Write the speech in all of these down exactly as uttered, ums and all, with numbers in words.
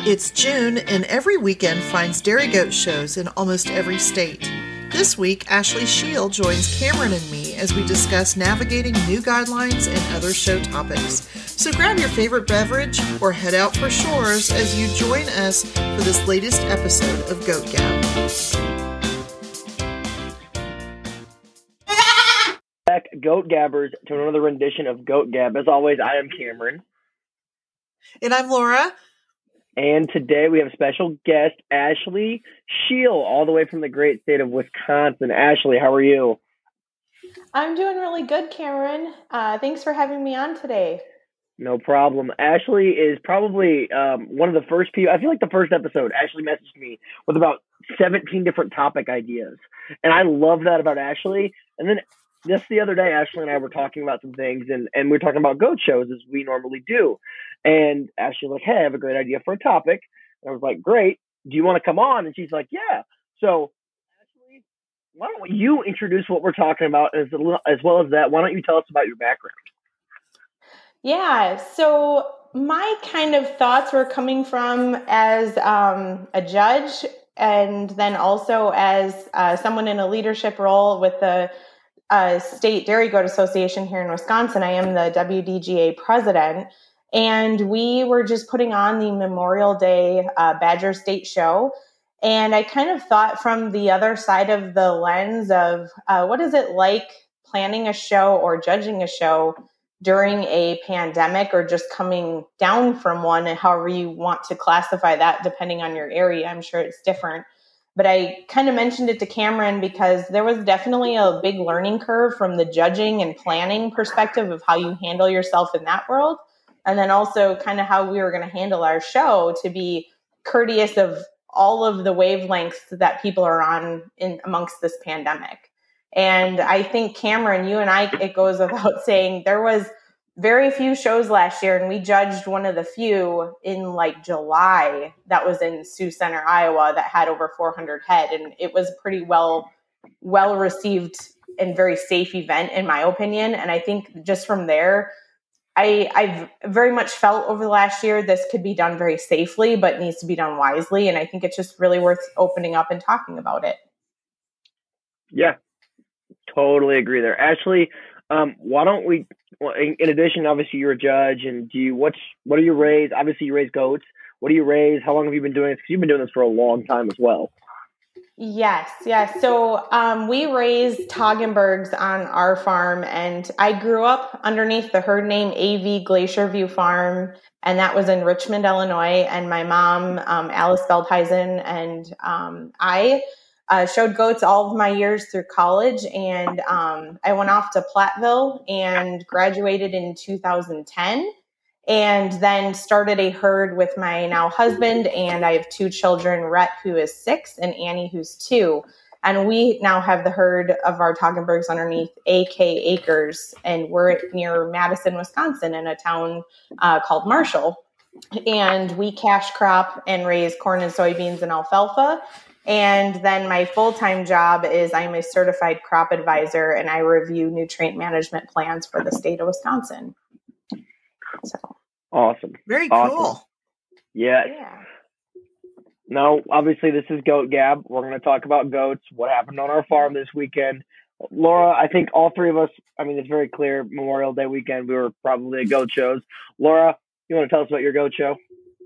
It's June, and every weekend finds dairy goat shows in almost every state. This week, Ashley Shield joins Cameron and me as we discuss navigating new guidelines and other show topics. So grab your favorite beverage or head out for shores as you join us for this latest episode of Goat Gab. Back, Goat Gabbers, to another rendition of Goat Gab. As always, I am Cameron. And I'm Laura. And today we have special guest, Ashley Shield, all the way from the great state of Wisconsin. Ashley, how are you? I'm doing really good, Cameron. Uh, thanks for having me on today. No problem. Ashley is probably um, one of the first people, I feel like the first episode, Ashley messaged me with about seventeen different topic ideas. And I love that about Ashley. And then just the other day, Ashley and I were talking about some things, and, and we were talking about goat shows as we normally do. And Ashley was like, hey, I have a great idea for a topic. And I was like, great. Do you want to come on? And she's like, yeah. So, Ashley, why don't you introduce what we're talking about as, as well as that? Why don't you tell us about your background? Yeah. So my kind of thoughts were coming from as um, a judge, and then also as uh, someone in a leadership role with the uh, State Dairy Goat Association here in Wisconsin. I am the W D G A president. And we were just putting on the Memorial Day uh, Badger State Show. And I kind of thought from the other side of the lens of uh, what is it like planning a show or judging a show during a pandemic or just coming down from one, and however you want to classify that depending on your area. I'm sure it's different. But I kind of mentioned it to Cameron because there was definitely a big learning curve from the judging and planning perspective of how you handle yourself in that world. And then also kind of how we were going to handle our show to be courteous of all of the wavelengths that people are on in amongst this pandemic. And I think, Cameron, you and I, it goes without saying, there was very few shows last year, and we judged one of the few in like July that was in Sioux Center, Iowa, that had over four hundred head. And it was a pretty well, well received and very safe event, in my opinion. And I think just from there, I, I've very much felt over the last year this could be done very safely, but needs to be done wisely. And I think it's just really worth opening up and talking about it. Yeah, totally agree there. Ashley, um, why don't we, in, in addition, obviously you're a judge, and do you, what's, what do you raise? Obviously you raise goats. What do you raise? How long have you been doing this? Because you've been doing this for a long time as well. Yes, yes. So um, we raise Toggenburgs on our farm, and I grew up underneath the herd name A V Glacier View Farm, and that was in Richmond, Illinois. And my mom, um, Alice Feldheisen, and um, I uh, showed goats all of my years through college, and um, I went off to Platteville and graduated in two thousand ten. And then started a herd with my now husband, and I have two children, Rhett, who is six, and Annie, who's two. And we now have the herd of our Toggenburgs underneath A K Acres, and we're near Madison, Wisconsin, in a town uh, called Marshall. And we cash crop and raise corn and soybeans and alfalfa. And then my full-time job is I'm a certified crop advisor, and I review nutrient management plans for the state of Wisconsin. So. Awesome. Very awesome. cool. Yes. Yeah. Now, obviously, this is Goat Gab. We're going to talk about goats, what happened on our farm this weekend. Laura, I think all three of us, I mean, it's very clear, Memorial Day weekend, we were probably at goat shows. Laura, you want to tell us about your goat show?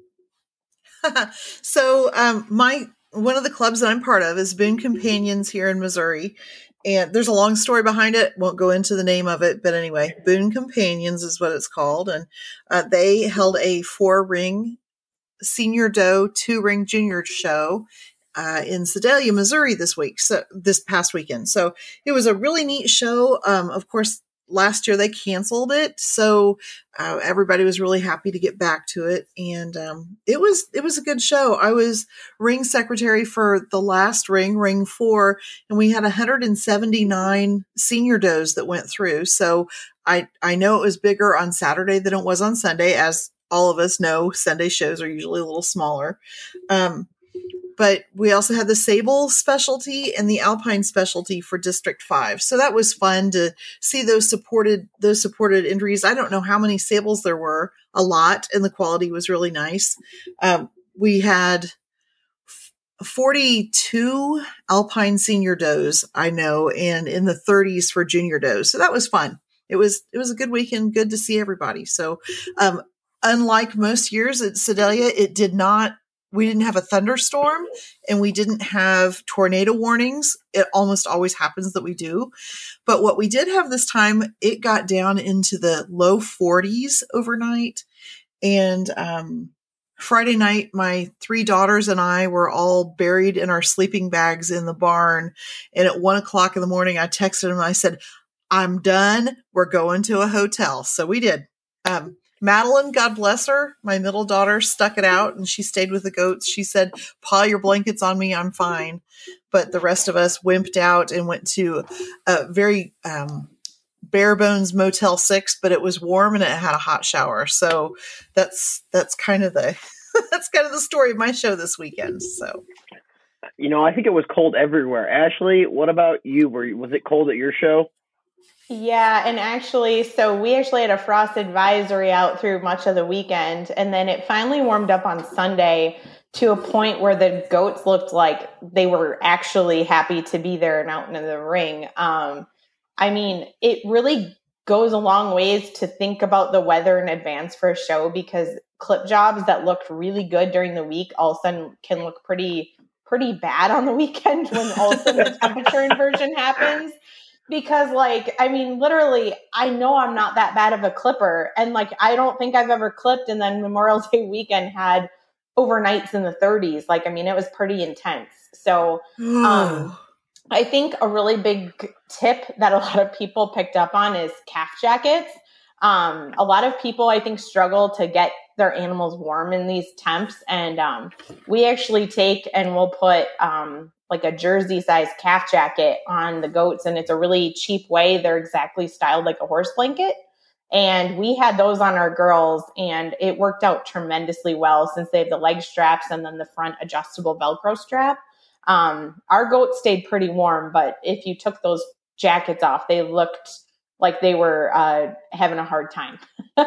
so um, my one of the clubs that I'm part of is Boone Companions here in Missouri. And there's a long story behind it. Won't go into the name of it. But anyway, Boone Companions is what it's called. And uh, they held a four-ring senior doe, two-ring junior show uh, in Sedalia, Missouri this week. So this past weekend. So it was a really neat show. Um, of course, last year they canceled it. So uh, everybody was really happy to get back to it. And um, it was it was a good show. I was ring secretary for the last ring, ring four, and we had one hundred seventy-nine senior does that went through. So I, I know it was bigger on Saturday than it was on Sunday. As all of us know, Sunday shows are usually a little smaller. Um, But we also had the sable specialty and the alpine specialty for District Five. So that was fun to see those supported, those supported entries. I don't know how many sables there were, a lot, and the quality was really nice. Um, we had forty-two alpine senior does, I know, and in the thirties for junior does. So that was fun. It was, it was a good weekend. Good to see everybody. So, um, unlike most years at Sedalia, it did not, we didn't have a thunderstorm and we didn't have tornado warnings. It almost always happens that we do. But what we did have this time, it got down into the low forties overnight. And, um, Friday night, my three daughters and I were all buried in our sleeping bags in the barn. And at one o'clock in the morning, I texted them. I said, I'm done. We're going to a hotel. So we did. Um, Madeline, God bless her, my middle daughter, stuck it out and she stayed with the goats. She said, pile your blankets on me. I'm fine. But the rest of us wimped out and went to a very, um, bare bones Motel Six, but it was warm and it had a hot shower. So that's, that's kind of the, that's kind of the story of my show this weekend. So, you know, I think it was cold everywhere. Ashley, what about you? Were you, was it cold at your show? Yeah. And actually, so we actually had a frost advisory out through much of the weekend. And then it finally warmed up on Sunday to a point where the goats looked like they were actually happy to be there and out in the ring. Um, I mean, it really goes a long ways to think about the weather in advance for a show, because clip jobs that looked really good during the week all of a sudden can look pretty, pretty bad on the weekend when all of a sudden the temperature inversion happens. Because like, I mean, literally, I know I'm not that bad of a clipper. And like, I don't think I've ever clipped. And then Memorial Day weekend had overnights in the thirties. Like, I mean, it was pretty intense. So, um, I think a really big tip that a lot of people picked up on is calf jackets. Um, a lot of people, I think, struggle to get their animals warm in these temps. And um, we actually take and we'll put um, like a jersey size calf jacket on the goats. And it's a really cheap way. They're exactly styled like a horse blanket. And we had those on our girls and it worked out tremendously well since they have the leg straps and then the front adjustable Velcro strap. Um, our goats stayed pretty warm, but if you took those jackets off, they looked like they were uh, having a hard time.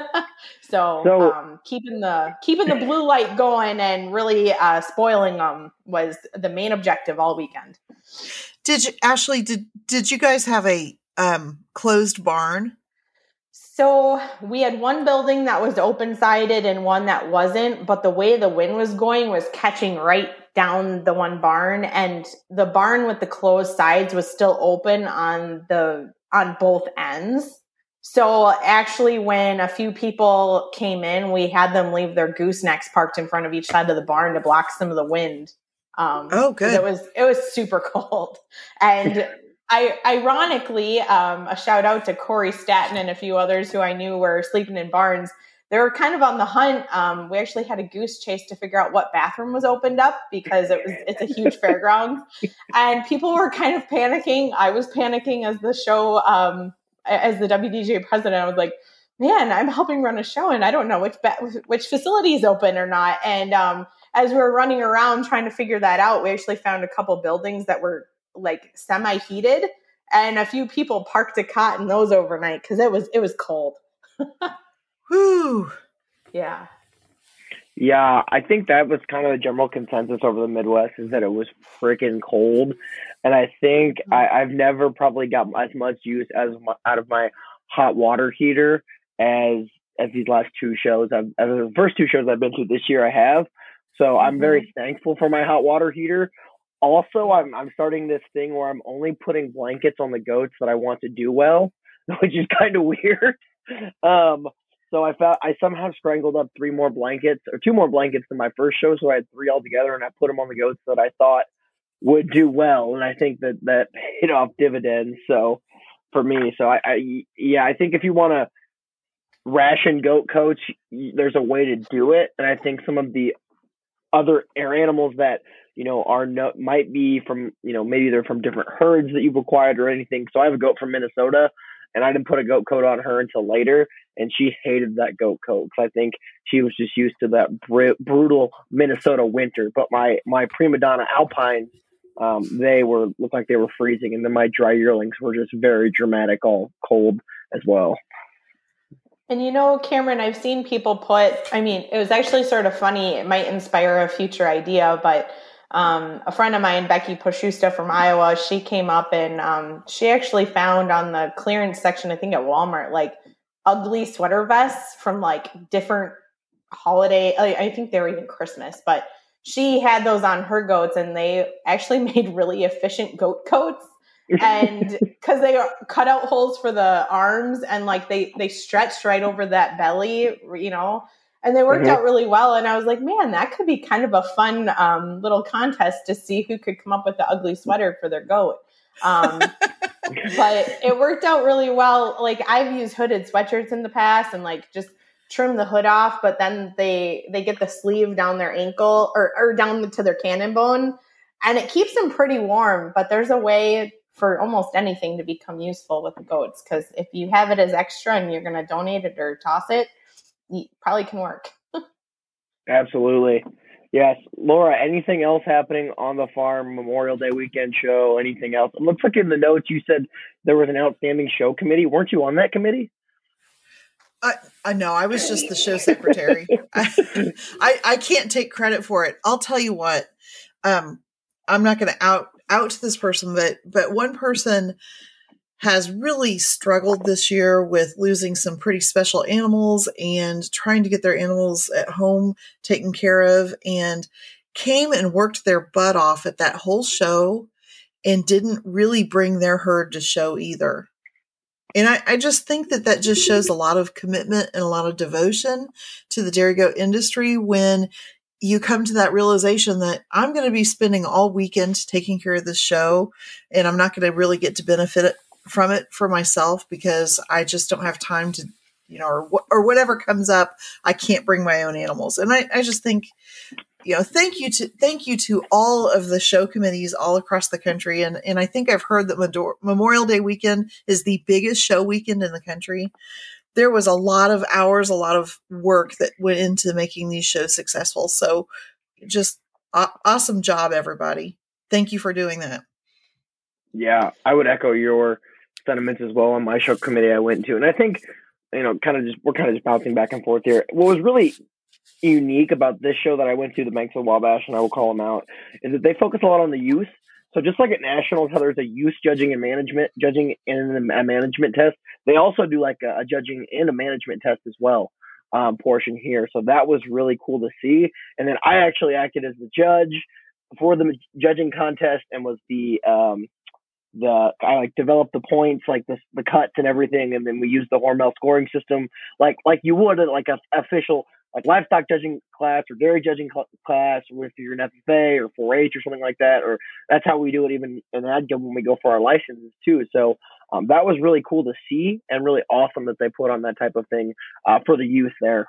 so so um, keeping the keeping the blue light going and really uh, spoiling them was the main objective all weekend. Did you, Ashley? Did did you guys have a um, closed barn? So we had one building that was open-sided and one that wasn't, but the way the wind was going was catching right down the one barn, and the barn with the closed sides was still open on the on both ends. So actually when a few people came in, we had them leave their goosenecks parked in front of each side of the barn to block some of the wind. Um, oh, good. It was it was super cold. And I, ironically, um, a shout out to Corey Staton and a few others who I knew were sleeping in barns. They were kind of on the hunt. Um, we actually had a goose chase to figure out what bathroom was opened up because it was it's a huge fairground, and people were kind of panicking. I was panicking as the show, um, as the W D J president. I was like, "Man, I'm helping run a show, and I don't know which ba- which facility is open or not." And um, as we were running around trying to figure that out, we actually found a couple buildings that were like semi-heated, and a few people parked a cot in those overnight because it was it was cold. Whew. Yeah. Yeah, I think that was kind of the general consensus over the Midwest is that it was freaking cold. And I think I, I've never probably got as much use as my, out of my hot water heater as as these last two shows. I've, as the first two shows I've been to this year I have. So mm-hmm. I'm very thankful for my hot water heater. Also, I'm I'm starting this thing where I'm only putting blankets on the goats that I want to do well, which is kind of weird. Um So I found I somehow scrambled up three more blankets or two more blankets than my first show. So I had three altogether, and I put them on the goats that I thought would do well. And I think that that paid off dividends. So for me, so I, I yeah, I think if you want to ration goat coach, there's a way to do it. And I think some of the other air animals that, you know, are no, might be from, you know, maybe they're from different herds that you've acquired or anything. So I have a goat from Minnesota, and I didn't put a goat coat on her until later, and she hated that goat coat because I think she was just used to that br- brutal Minnesota winter. But my my prima donna alpines, um, they were looked like they were freezing, and then my dry yearlings were just very dramatic, all cold as well. And you know, Cameron, I've seen people put, I mean, it was actually sort of funny. It might inspire a future idea, but um, a friend of mine, Becky Poshusta from Iowa, she came up and um, she actually found on the clearance section, I think at Walmart, like ugly sweater vests from like different holiday. I think they were even Christmas, but she had those on her goats and they actually made really efficient goat coats. And because they are cut out holes for the arms and like they they stretched right over that belly, you know, and they worked mm-hmm. out really well. And I was like, man, that could be kind of a fun um, little contest to see who could come up with the ugly sweater for their goat. Um, but it worked out really well. Like I've used hooded sweatshirts in the past and like just trim the hood off, but then they they get the sleeve down their ankle or, or down to their cannon bone, and it keeps them pretty warm. But there's a way for almost anything to become useful with the goats, because if you have it as extra and you're going to donate it or toss it, it probably can work. Absolutely. Yes. Laura, anything else happening on the farm Memorial Day weekend show? Anything else? It looks like in the notes you said there was an outstanding show committee. Weren't you on that committee? I, I know. I was just the show secretary. I, I I can't take credit for it. I'll tell you what. Um, I'm not going to out out this person, but but one person has really struggled this year with losing some pretty special animals and trying to get their animals at home taken care of, and came and worked their butt off at that whole show and didn't really bring their herd to show either. And I, I just think that that just shows a lot of commitment and a lot of devotion to the dairy goat industry when you come to that realization that I'm going to be spending all weekend taking care of this show, and I'm not going to really get to benefit it, from it for myself because I just don't have time to, you know, or, or whatever comes up, I can't bring my own animals. And I, I just think, you know, thank you to, thank you to all of the show committees all across the country. And, and I think I've heard that Medor- Memorial Day weekend is the biggest show weekend in the country. There was a lot of hours, a lot of work that went into making these shows successful. So just uh, awesome job, everybody. Thank you for doing that. Yeah, I would echo your sentiments as well on my show committee I went to. And I think, you know, kind of just, we're kind of just bouncing back and forth here. What was really unique about this show that I went to, the Banks of Wabash, and I will call them out, is that they focus a lot on the youth. So just like at Nationals, how there's a youth judging and management, judging and a management test, they also do like a, a judging and a management test as well, um, portion here. So that was really cool to see. And then I actually acted as the judge for the judging contest and was the, um, the, I like developed the points, like the, the cuts and everything. And then we used the Hormel scoring system, like, like you would at like a official, like livestock judging class or dairy judging cl- class, or if you're an F F A or four H or something like that, or that's how we do it even in AdGov when we go for our licenses too. So um, that was really cool to see and really awesome that they put on that type of thing uh, for the youth there.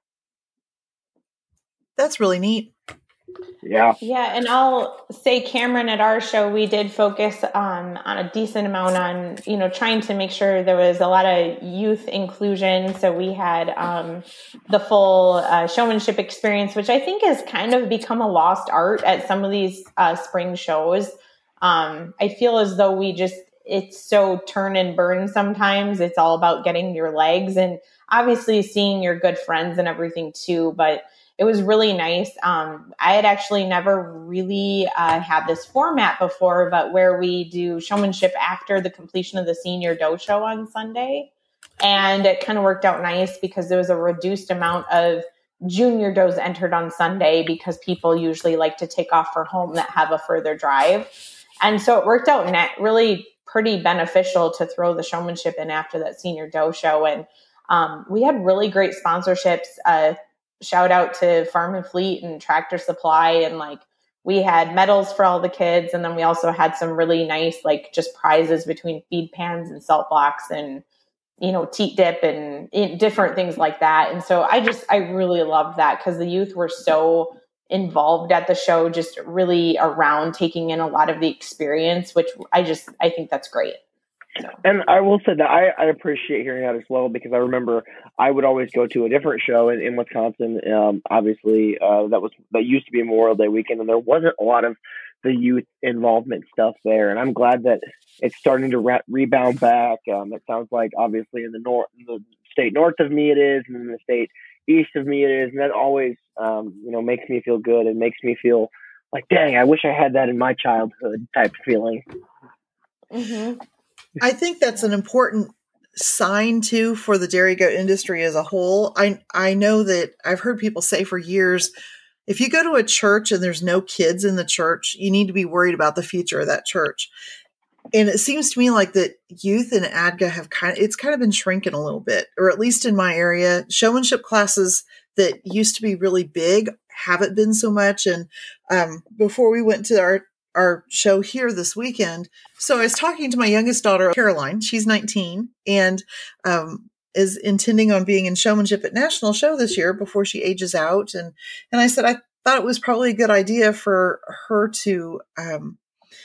That's really neat. Yeah. Yeah. And I'll say, Cameron, at our show, we did focus um, on a decent amount on, you know, trying to make sure there was a lot of youth inclusion. So we had um, the full uh, showmanship experience, which I think has kind of become a lost art at some of these uh, spring shows. Um, I feel as though we just, it's so turn and burn sometimes. It's all about getting your legs and obviously seeing your good friends and everything too. But it was really nice. Um, I had actually never really uh, had this format before, but where we do showmanship after the completion of the senior doe show on Sunday. And it kind of worked out nice because there was a reduced amount of junior does entered on Sunday because people usually like to take off for home that have a further drive. And so it worked out net really pretty beneficial to throw the showmanship in after that senior doe show. And um, we had really great sponsorships. Uh, shout out to Farm and Fleet and Tractor Supply. And like, we had medals for all the kids. And then we also had some really nice, like just prizes between feed pans and salt blocks and, you know, teat dip and, and different things like that. And so I just, I really loved that because the youth were so involved at the show, just really around taking in a lot of the experience, which I just, I think that's great. So. And I will say that I, I appreciate hearing that as well, because I remember I would always go to a different show in, in Wisconsin. Um, obviously, uh, that was that used to be Memorial Day weekend, and there wasn't a lot of the youth involvement stuff there. And I'm glad that it's starting to re- rebound back. Um, it sounds like obviously in the north, in the state north of me it is, and then the state east of me it is, and that always, um, you know, makes me feel good and makes me feel like, dang, I wish I had that in my childhood type feeling. Mm-hmm. I think that's an important sign too for the dairy goat industry as a whole. I I know that I've heard people say for years, if you go to a church and there's no kids in the church, you need to be worried about the future of that church. And it seems to me like that youth in A D G A have kind of, it's kind of been shrinking a little bit, or at least in my area. Showmanship classes that used to be really big haven't been so much. And um, before we went to our, our show here this weekend, so I was talking to my youngest daughter, Caroline. She's nineteen and um, is intending on being in showmanship at National Show this year before she ages out. And, and I said, I thought it was probably a good idea for her to um,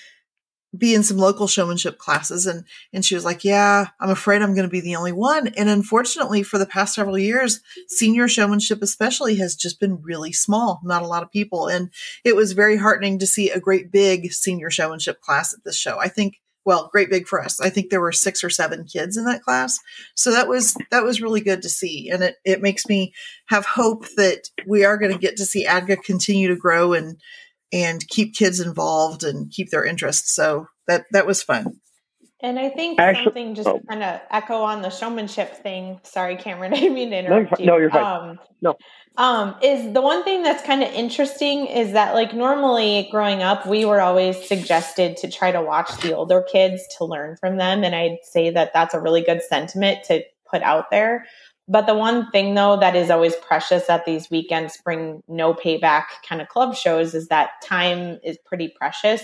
be in some local showmanship classes. And, and she was like, yeah, I'm afraid I'm going to be the only one. And unfortunately for the past several years, senior showmanship especially has just been really small, not a lot of people. And it was very heartening to see a great big senior showmanship class at this show. I think, well, great big for us. I think there were six or seven kids in that class. So that was, that was really good to see. And it, it makes me have hope that we are going to get to see A D G A continue to grow and, and keep kids involved and keep their interest. So that, that was fun. And I think Actually, something just oh. to kind of echo on the showmanship thing. Sorry, Cameron, I didn't mean to interrupt no, you. No, you're fine. Um, no. Um, is the one thing that's kind of interesting is that, like, normally growing up, we were always suggested to try to watch the older kids to learn from them. And I'd say that that's a really good sentiment to put out there. But the one thing, though, that is always precious at these weekend spring no payback kind of club shows is that time is pretty precious.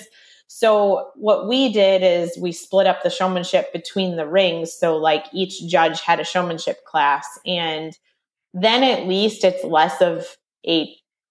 So what we did is we split up the showmanship between the rings. So like each judge had a showmanship class, and then at least it's less of a,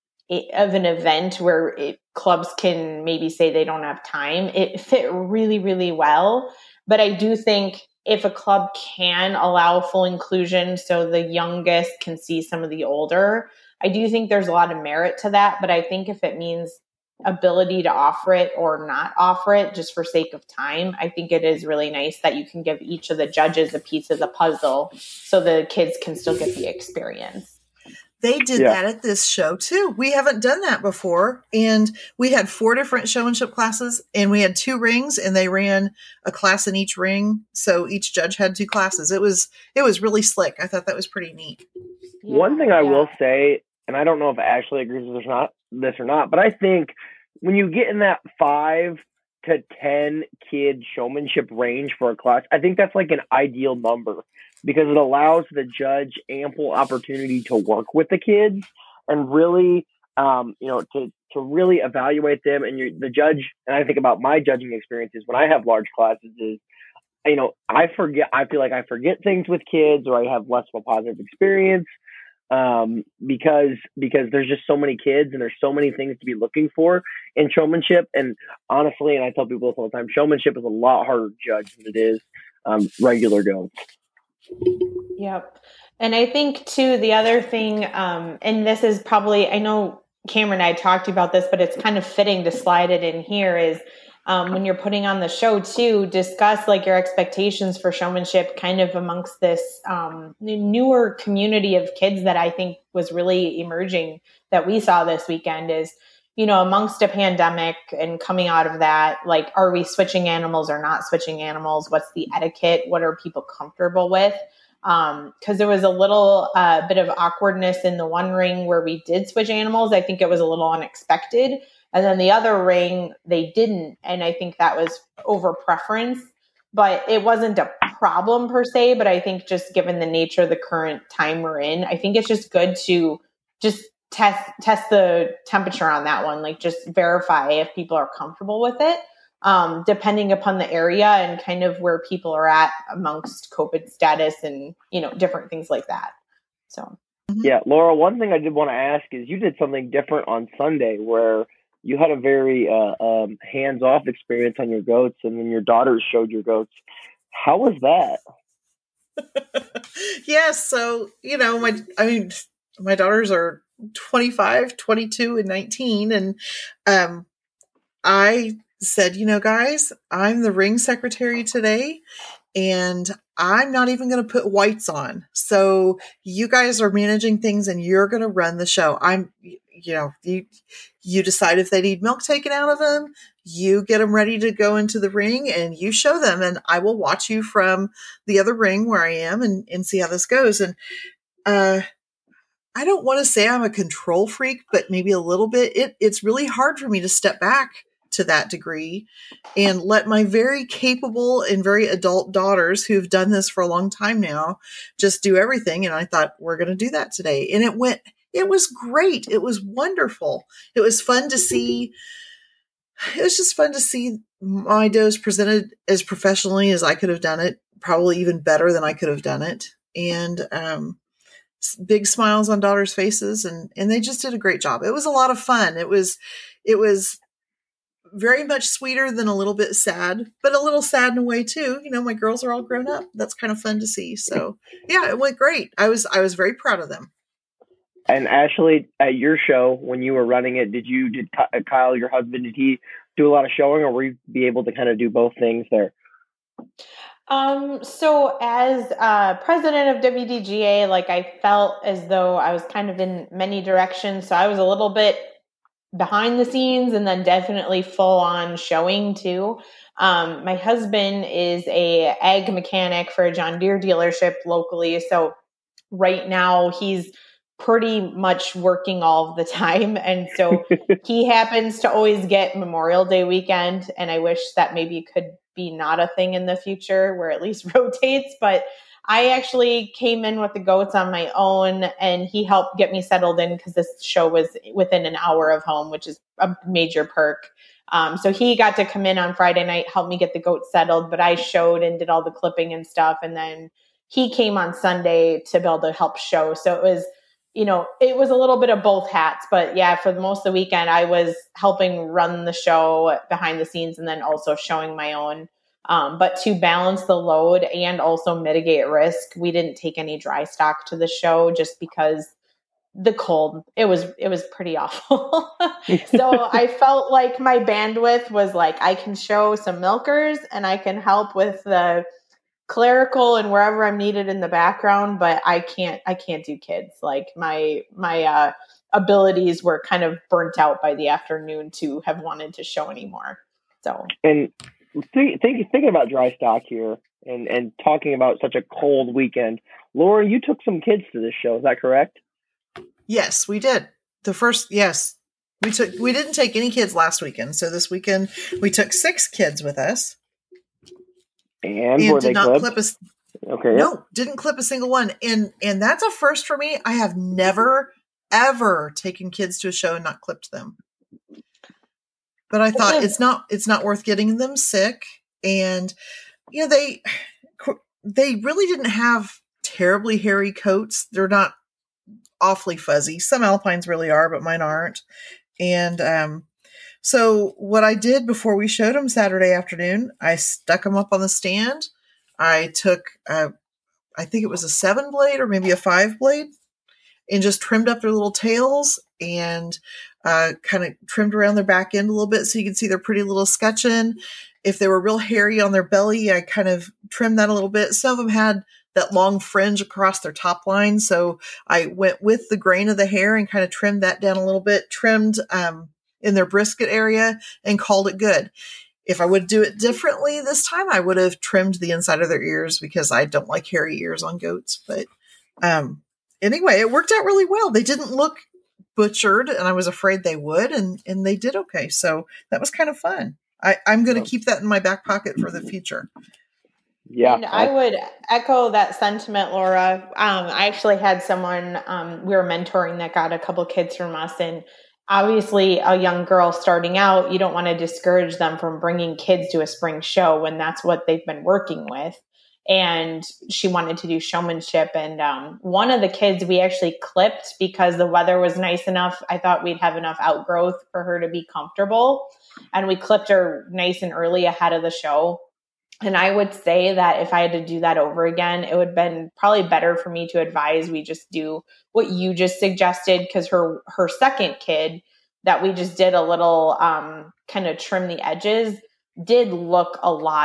a of an event where it, clubs can maybe say they don't have time. It fit really, really well. But I do think if a club can allow full inclusion so the youngest can see some of the older, I do think there's a lot of merit to that. But I think if it means ability to offer it or not offer it just for sake of time, I think it is really nice that you can give each of the judges a piece of the puzzle so the kids can still get the experience. They did yeah. that at this show too. We haven't done that before. And we had four different showmanship classes, and we had two rings, and they ran a class in each ring. So each judge had two classes. It was, it was really slick. I thought that was pretty neat. Yeah, One thing I yeah. will say, and I don't know if Ashley agrees with this or not, this or not, but I think when you get in that five to ten kid showmanship range for a class, I think that's like an ideal number, because it allows the judge ample opportunity to work with the kids and really, um, you know, to, to really evaluate them. And you're, the judge, and I think about my judging experiences when I have large classes is, you know, I forget, I feel like I forget things with kids, or I have less of a positive experience um, because, because there's just so many kids and there's so many things to be looking for in showmanship. And honestly, and I tell people this all the time, showmanship is a lot harder to judge than it is um, regular goats. Yep. And I think too, the other thing, um, and this is probably, I know Cameron and I talked about this, but it's kind of fitting to slide it in here, is um, when you're putting on the show too, discuss like your expectations for showmanship kind of amongst this um, newer community of kids that I think was really emerging that we saw this weekend is, you know, amongst a pandemic and coming out of that, like, are we switching animals or not switching animals? What's the etiquette? What are people comfortable with? Um, cause there was a little uh, bit of awkwardness in the one ring where we did switch animals. I think it was a little unexpected. And then the other ring, they didn't. And I think that was over preference, but it wasn't a problem per se. But I think just given the nature of the current time we're in, I think it's just good to just test test the temperature on that one. Like, just verify if people are comfortable with it, um, depending upon the area and kind of where people are at amongst COVID status and, you know, different things like that. So, yeah, Laura, one thing I did want to ask is you did something different on Sunday where you had a very uh, um, hands-off experience on your goats, and then your daughters showed your goats. How was that? Yes. So, you know, my, I mean, my daughters are twenty-five, twenty-two, and nineteen. And um, I said, you know, guys, I'm the ring secretary today, and I'm not even going to put whites on. So you guys are managing things and you're going to run the show. I'm, you know, you, you decide if they need milk taken out of them, you get them ready to go into the ring and you show them, and I will watch you from the other ring where I am and, and see how this goes. And, uh, I don't want to say I'm a control freak, but maybe a little bit. It, it's really hard for me to step back to that degree and let my very capable and very adult daughters who've done this for a long time now just do everything. And I thought, we're going to do that today. And it went, it was great. It was wonderful. It was fun to see. It was just fun to see my does presented as professionally as I could have done it, probably even better than I could have done it. And, um, big smiles on daughters' faces, and, and they just did a great job. It was a lot of fun. It was, it was very much sweeter than a little bit sad, but a little sad in a way too. You know, my girls are all grown up. That's kind of fun to see. So yeah, it went great. I was, I was very proud of them. And Ashley, at your show, when you were running it, did you, did Kyle, your husband, did he do a lot of showing, or were you be able to kind of do both things there? Um, so as uh, president of W D G A, like I felt as though I was kind of in many directions. So I was a little bit behind the scenes and then definitely full on showing too. Um, my husband is a ag mechanic for a John Deere dealership locally. So right now he's pretty much working all of the time. And so he happens to always get Memorial Day weekend. And I wish that maybe could be not a thing in the future where at least rotates. But I actually came in with the goats on my own, and he helped get me settled in because this show was within an hour of home, which is a major perk. Um, so he got to come in on Friday night, help me get the goats settled, but I showed and did all the clipping and stuff. And then he came on Sunday to be able to help show. So it was, you know, it was a little bit of both hats, but yeah, for the most of the weekend, I was helping run the show behind the scenes and then also showing my own. Um, but to balance the load and also mitigate risk, we didn't take any dry stock to the show just because the cold, it was, it was pretty awful. So I felt like my bandwidth was like, I can show some milkers and I can help with the clerical and wherever I'm needed in the background, but I can't, I can't do kids. Like my, my, uh, abilities were kind of burnt out by the afternoon to have wanted to show anymore. So, and think, think, thinking about dry stock here and, and talking about such a cold weekend, Laura, you took some kids to this show. Is that correct? Yes, we did. The first, yes, we took, we didn't take any kids last weekend. So this weekend we took six kids with us. And, and were did they not clipped? clip a Okay. No, didn't clip a single one. And and that's a first for me. I have never, ever taken kids to a show and not clipped them. But I thought it's not it's not worth getting them sick. And you know, they they really didn't have terribly hairy coats. They're not awfully fuzzy. Some alpines really are, but mine aren't. And um so what I did before we showed them Saturday afternoon, I stuck them up on the stand. I took, uh, I think it was a seven blade or maybe a five blade, and just trimmed up their little tails and uh, kind of trimmed around their back end a little bit so you can see their pretty little scutcheon. If they were real hairy on their belly, I kind of trimmed that a little bit. Some of them had that long fringe across their top line, so I went with the grain of the hair and kind of trimmed that down a little bit, trimmed um, in their brisket area and called it good. If I would do it differently this time, I would have trimmed the inside of their ears because I don't like hairy ears on goats. But um, anyway, it worked out really well. They didn't look butchered, and I was afraid they would, and, and they did okay. So that was kind of fun. I, I'm going to keep that in my back pocket for the future. Yeah. And I would echo that sentiment, Laura. Um, I actually had someone um, we were mentoring that got a couple kids from us, and obviously a young girl starting out, you don't want to discourage them from bringing kids to a spring show when that's what they've been working with. And she wanted to do showmanship. And um, one of the kids we actually clipped because the weather was nice enough. I thought we'd have enough outgrowth for her to be comfortable. And we clipped her nice and early ahead of the show. And I would say that if I had to do that over again, it would have been probably better for me to advise we just do what you just suggested, because her her second kid that we just did a little um, kind of trim the edges did look a lot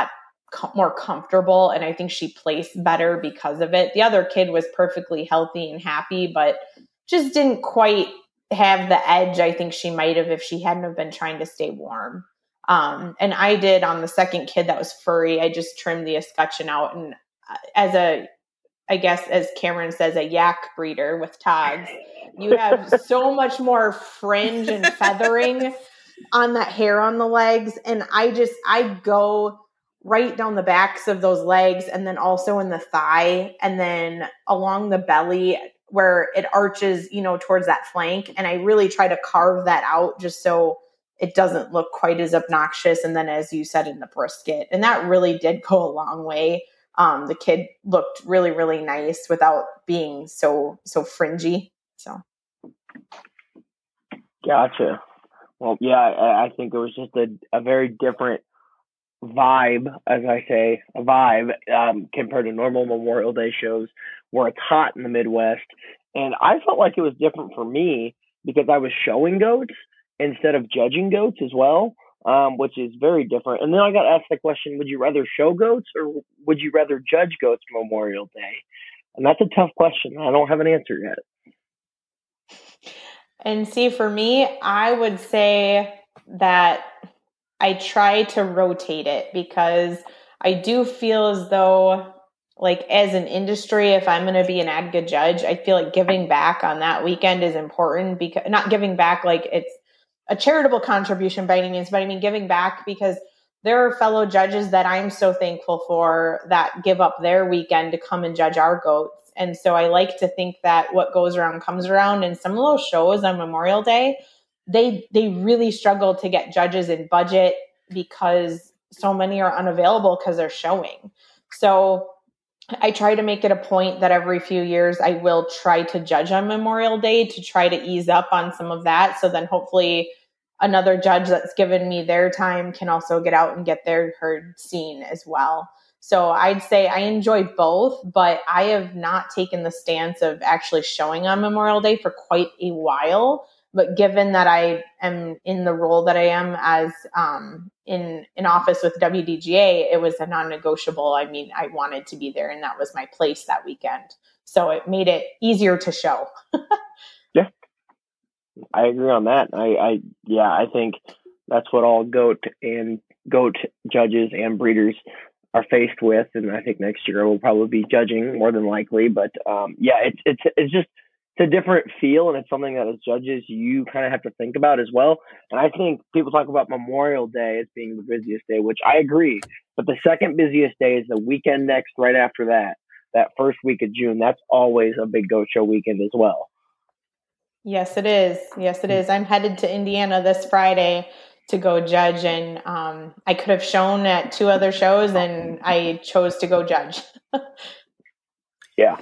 co- more comfortable, and I think she placed better because of it. The other kid was perfectly healthy and happy, but just didn't quite have the edge I think she might have if she hadn't have been trying to stay warm. Um, and I did on the second kid that was furry. I just trimmed the escutcheon out, and as a, I guess, as Cameron says, a yak breeder with Togs, you have so much more fringe and feathering on that hair on the legs. And I just, I go right down the backs of those legs, and then also in the thigh, and then along the belly where it arches, you know, towards that flank. And I really try to carve that out just so it doesn't look quite as obnoxious. And then, as you said, in the brisket, and that really did go a long way. Um, the kid looked really, really nice without being so, so fringy. So. Gotcha. Well, yeah, I, I think it was just a, a very different vibe, as I say, a vibe um, compared to normal Memorial Day shows where it's hot in the Midwest. And I felt like it was different for me because I was showing goats instead of judging goats as well, um, which is very different. And then I got asked the question, would you rather show goats or would you rather judge goats Memorial Day? And that's a tough question. I don't have an answer yet. And see, for me, I would say that I try to rotate it because I do feel as though, like, as an industry, if I'm going to be an ADGA judge, I feel like giving back on that weekend is important, because not giving back like it's a charitable contribution by any means, but I mean giving back because there are fellow judges that I'm so thankful for that give up their weekend to come and judge our goats. And so I like to think that what goes around comes around. And some of those shows on Memorial Day, they they really struggle to get judges in budget because so many are unavailable because they're showing. So I try to make it a point that every few years I will try to judge on Memorial Day to try to ease up on some of that. So then hopefully another judge that's given me their time can also get out and get their heard seen as well. So I'd say I enjoy both, but I have not taken the stance of actually showing on Memorial Day for quite a while. But given that I am in the role that I am as um, in an office with W D G A, it was a non-negotiable. I mean, I wanted to be there, and that was my place that weekend. So it made it easier to show. Yeah, I agree on that. I, I, yeah, I think that's what all goat and goat judges and breeders are faced with, and I think next year we'll probably be judging more than likely. But um, yeah, it's it's it's just it's a different feel, and it's something that as judges you kind of have to think about as well. And I think people talk about Memorial Day as being the busiest day, which I agree. But the second busiest day is the weekend next, right after that, that first week of June. That's always a big goat show weekend as well. Yes, it is. Yes, it is. I'm headed to Indiana this Friday to go judge, and um, I could have shown at two other shows, and I chose to go judge. Yeah.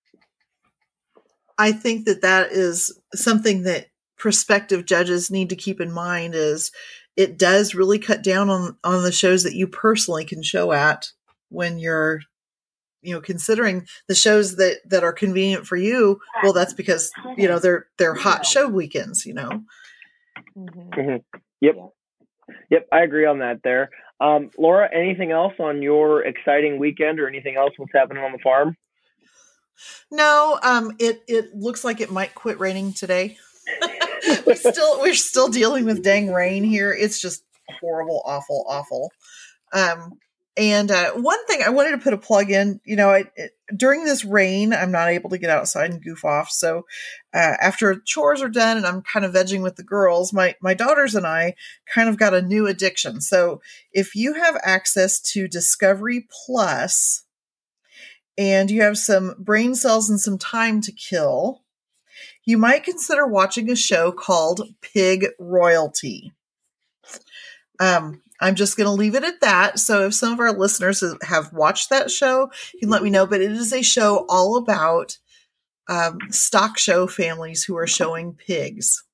I think that that is something that prospective judges need to keep in mind is it does really cut down on, on the shows that you personally can show at when you're, you know, considering the shows that, that are convenient for you. Well, that's because, you know, they're, they're hot show weekends, you know? Mm-hmm. Mm-hmm. Yep. Yep. I agree on that there. Um, Laura, anything else on your exciting weekend or anything else what's happening on the farm? No, um, it, it looks like it might quit raining today. we still, we're still dealing with dang rain here. It's just horrible, awful, awful. Um, and, uh, one thing I wanted to put a plug in, you know, I, it, during this rain, I'm not able to get outside and goof off. So, uh, after chores are done and I'm kind of vegging with the girls, my, my daughters and I kind of got a new addiction. So if you have access to Discovery Plus, and you have some brain cells and some time to kill, you might consider watching a show called Pig Royalty. Um, I'm just going to leave it at that. So if some of our listeners have watched that show, you can let me know. But it is a show all about um, stock show families who are showing pigs.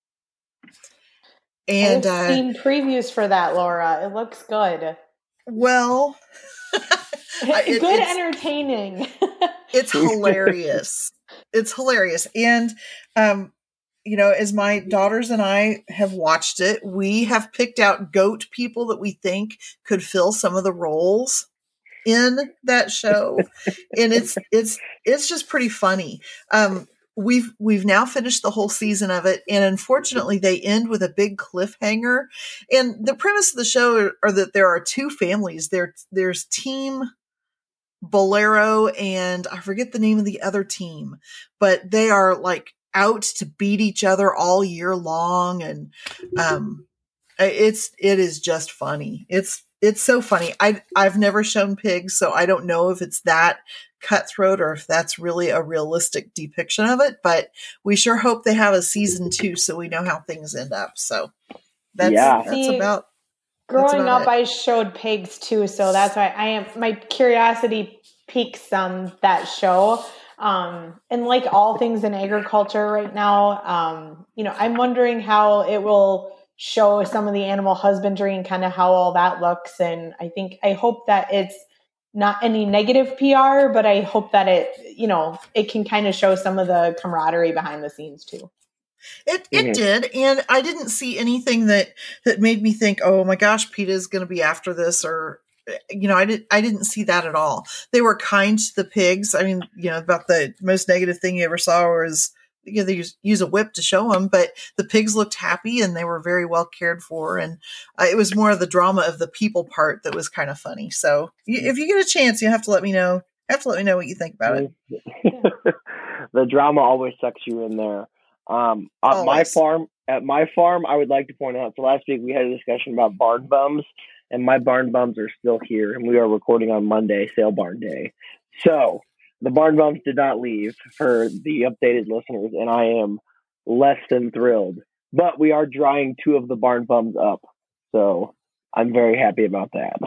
And I've seen uh, previews for that, Laura. It looks good. Well... It, good it's, entertaining. It's hilarious. It's hilarious. And, um, you know, as my daughters and I have watched it, we have picked out goat people that we think could fill some of the roles. in that show, and it's it's it's just pretty funny. Um, we've we've now finished the whole season of it, and unfortunately, they end with a big cliffhanger. And the premise of the show are, are that there are two families. There there's Team Bolero, and I forget the name of the other team, but they are like out to beat each other all year long, and um, it's it is just funny. It's it's so funny. I I've never shown pigs, so I don't know if it's that cutthroat or if that's really a realistic depiction of it. But we sure hope they have a season two, so we know how things end up. So that's Yeah. that's See, about. Growing about up, it. I showed pigs too, so that's why I am. My curiosity peaks on that show. Um, and like all things in agriculture right now, um, you know, I'm wondering how it will show some of the animal husbandry and kind of how all that looks. And I think I hope that it's not any negative P R, but I hope that it, you know, it can kind of show some of the camaraderie behind the scenes too. It it Mhm. did, and I didn't see anything that that made me think, oh my gosh, PETA is going to be after this, or you know, I didn't I didn't see that at all. They were kind to the pigs. I mean, you know, about the most negative thing you ever saw was, you know, they use, use a whip to show them, but the pigs looked happy and they were very well cared for, and uh, it was more of the drama of the people part that was kind of funny. So, you, if you get a chance, you have to let me know. Have to let me know what you think about it. The drama always sucks you in there. Um, at my Always. farm, at my farm, I would like to point out. So last week we had a discussion about barn bums, and my barn bums are still here, and we are recording on Monday, sale barn day. So the barn bums did not leave for the updated listeners, and I am less than thrilled. But we are drying two of the barn bums up, so I'm very happy about that.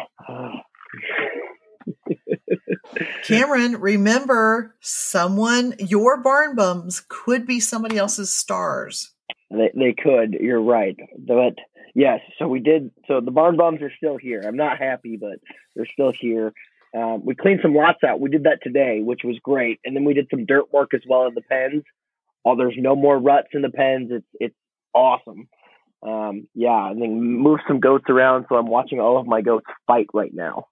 Cameron, remember, someone, your barn bums could be somebody else's stars. They they could. You're right. But yes, so we did. So the barn bums are still here. I'm not happy, but they're still here. Um, we cleaned some lots out. We did that today, which was great. And then we did some dirt work as well in the pens. Oh, there's no more ruts in the pens. It's it's awesome. Um, yeah, and then moved some goats around. So I'm watching all of my goats fight right now.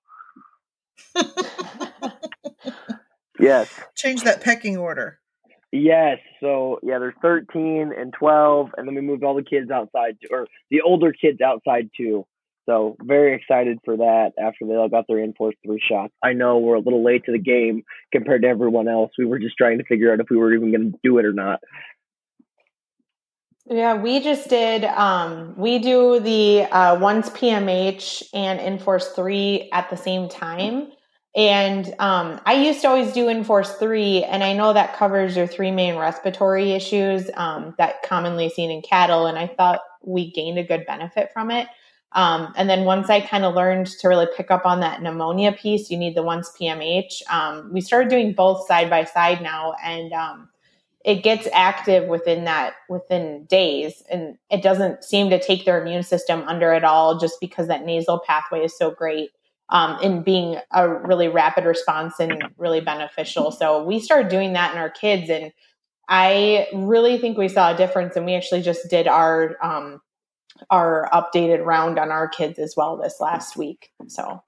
Yes. Change that pecking order. Yes. So yeah, there's thirteen and twelve, and then we moved all the kids outside, to, or the older kids outside too. So very excited for that after they all got their Enforce three shots. I know we're a little late to the game compared to everyone else. We were just trying to figure out if we were even going to do it or not. Yeah, we just did, um, we do the uh, once P M H and Enforce three at the same time. And um, I used to always do Enforce three, and I know that covers your three main respiratory issues um, that commonly seen in cattle, and I thought we gained a good benefit from it. Um, and then once I kind of learned to really pick up on that pneumonia piece, you need the once P M H. Um, we started doing both side by side now, and um, it gets active within that, within days, and it doesn't seem to take their immune system under at all, just because that nasal pathway is so great um, in being a really rapid response and really beneficial. So we started doing that in our kids, and I really think we saw a difference. And we actually just did our um, our updated round on our kids as well this last week. So,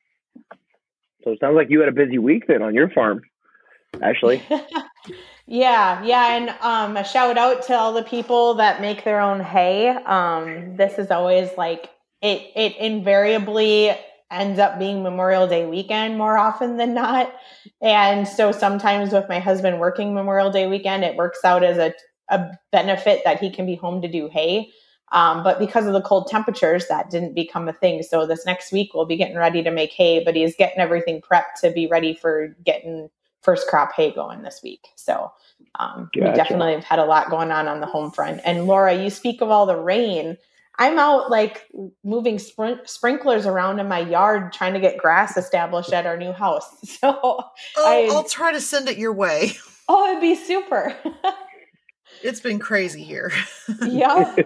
So it sounds like you had a busy week then on your farm, Ashley. Yeah, yeah, and um, a shout out to all the people that make their own hay. Um, this is always like it. It invariably ends up being Memorial Day weekend more often than not, and so sometimes with my husband working Memorial Day weekend, it works out as a a benefit that he can be home to do hay. Um, but because of the cold temperatures, that didn't become a thing. So this next week we'll be getting ready to make hay, but he's getting everything prepped to be ready for getting first crop hay going this week. So um, Gotcha. we definitely have had a lot going on on the home front. And Laura, you speak of all the rain. I'm out like moving spr- sprinklers around in my yard trying to get grass established at our new house. So Oh, I, I'll try to send it your way. oh, it'd be super. It's been crazy here. Yeah.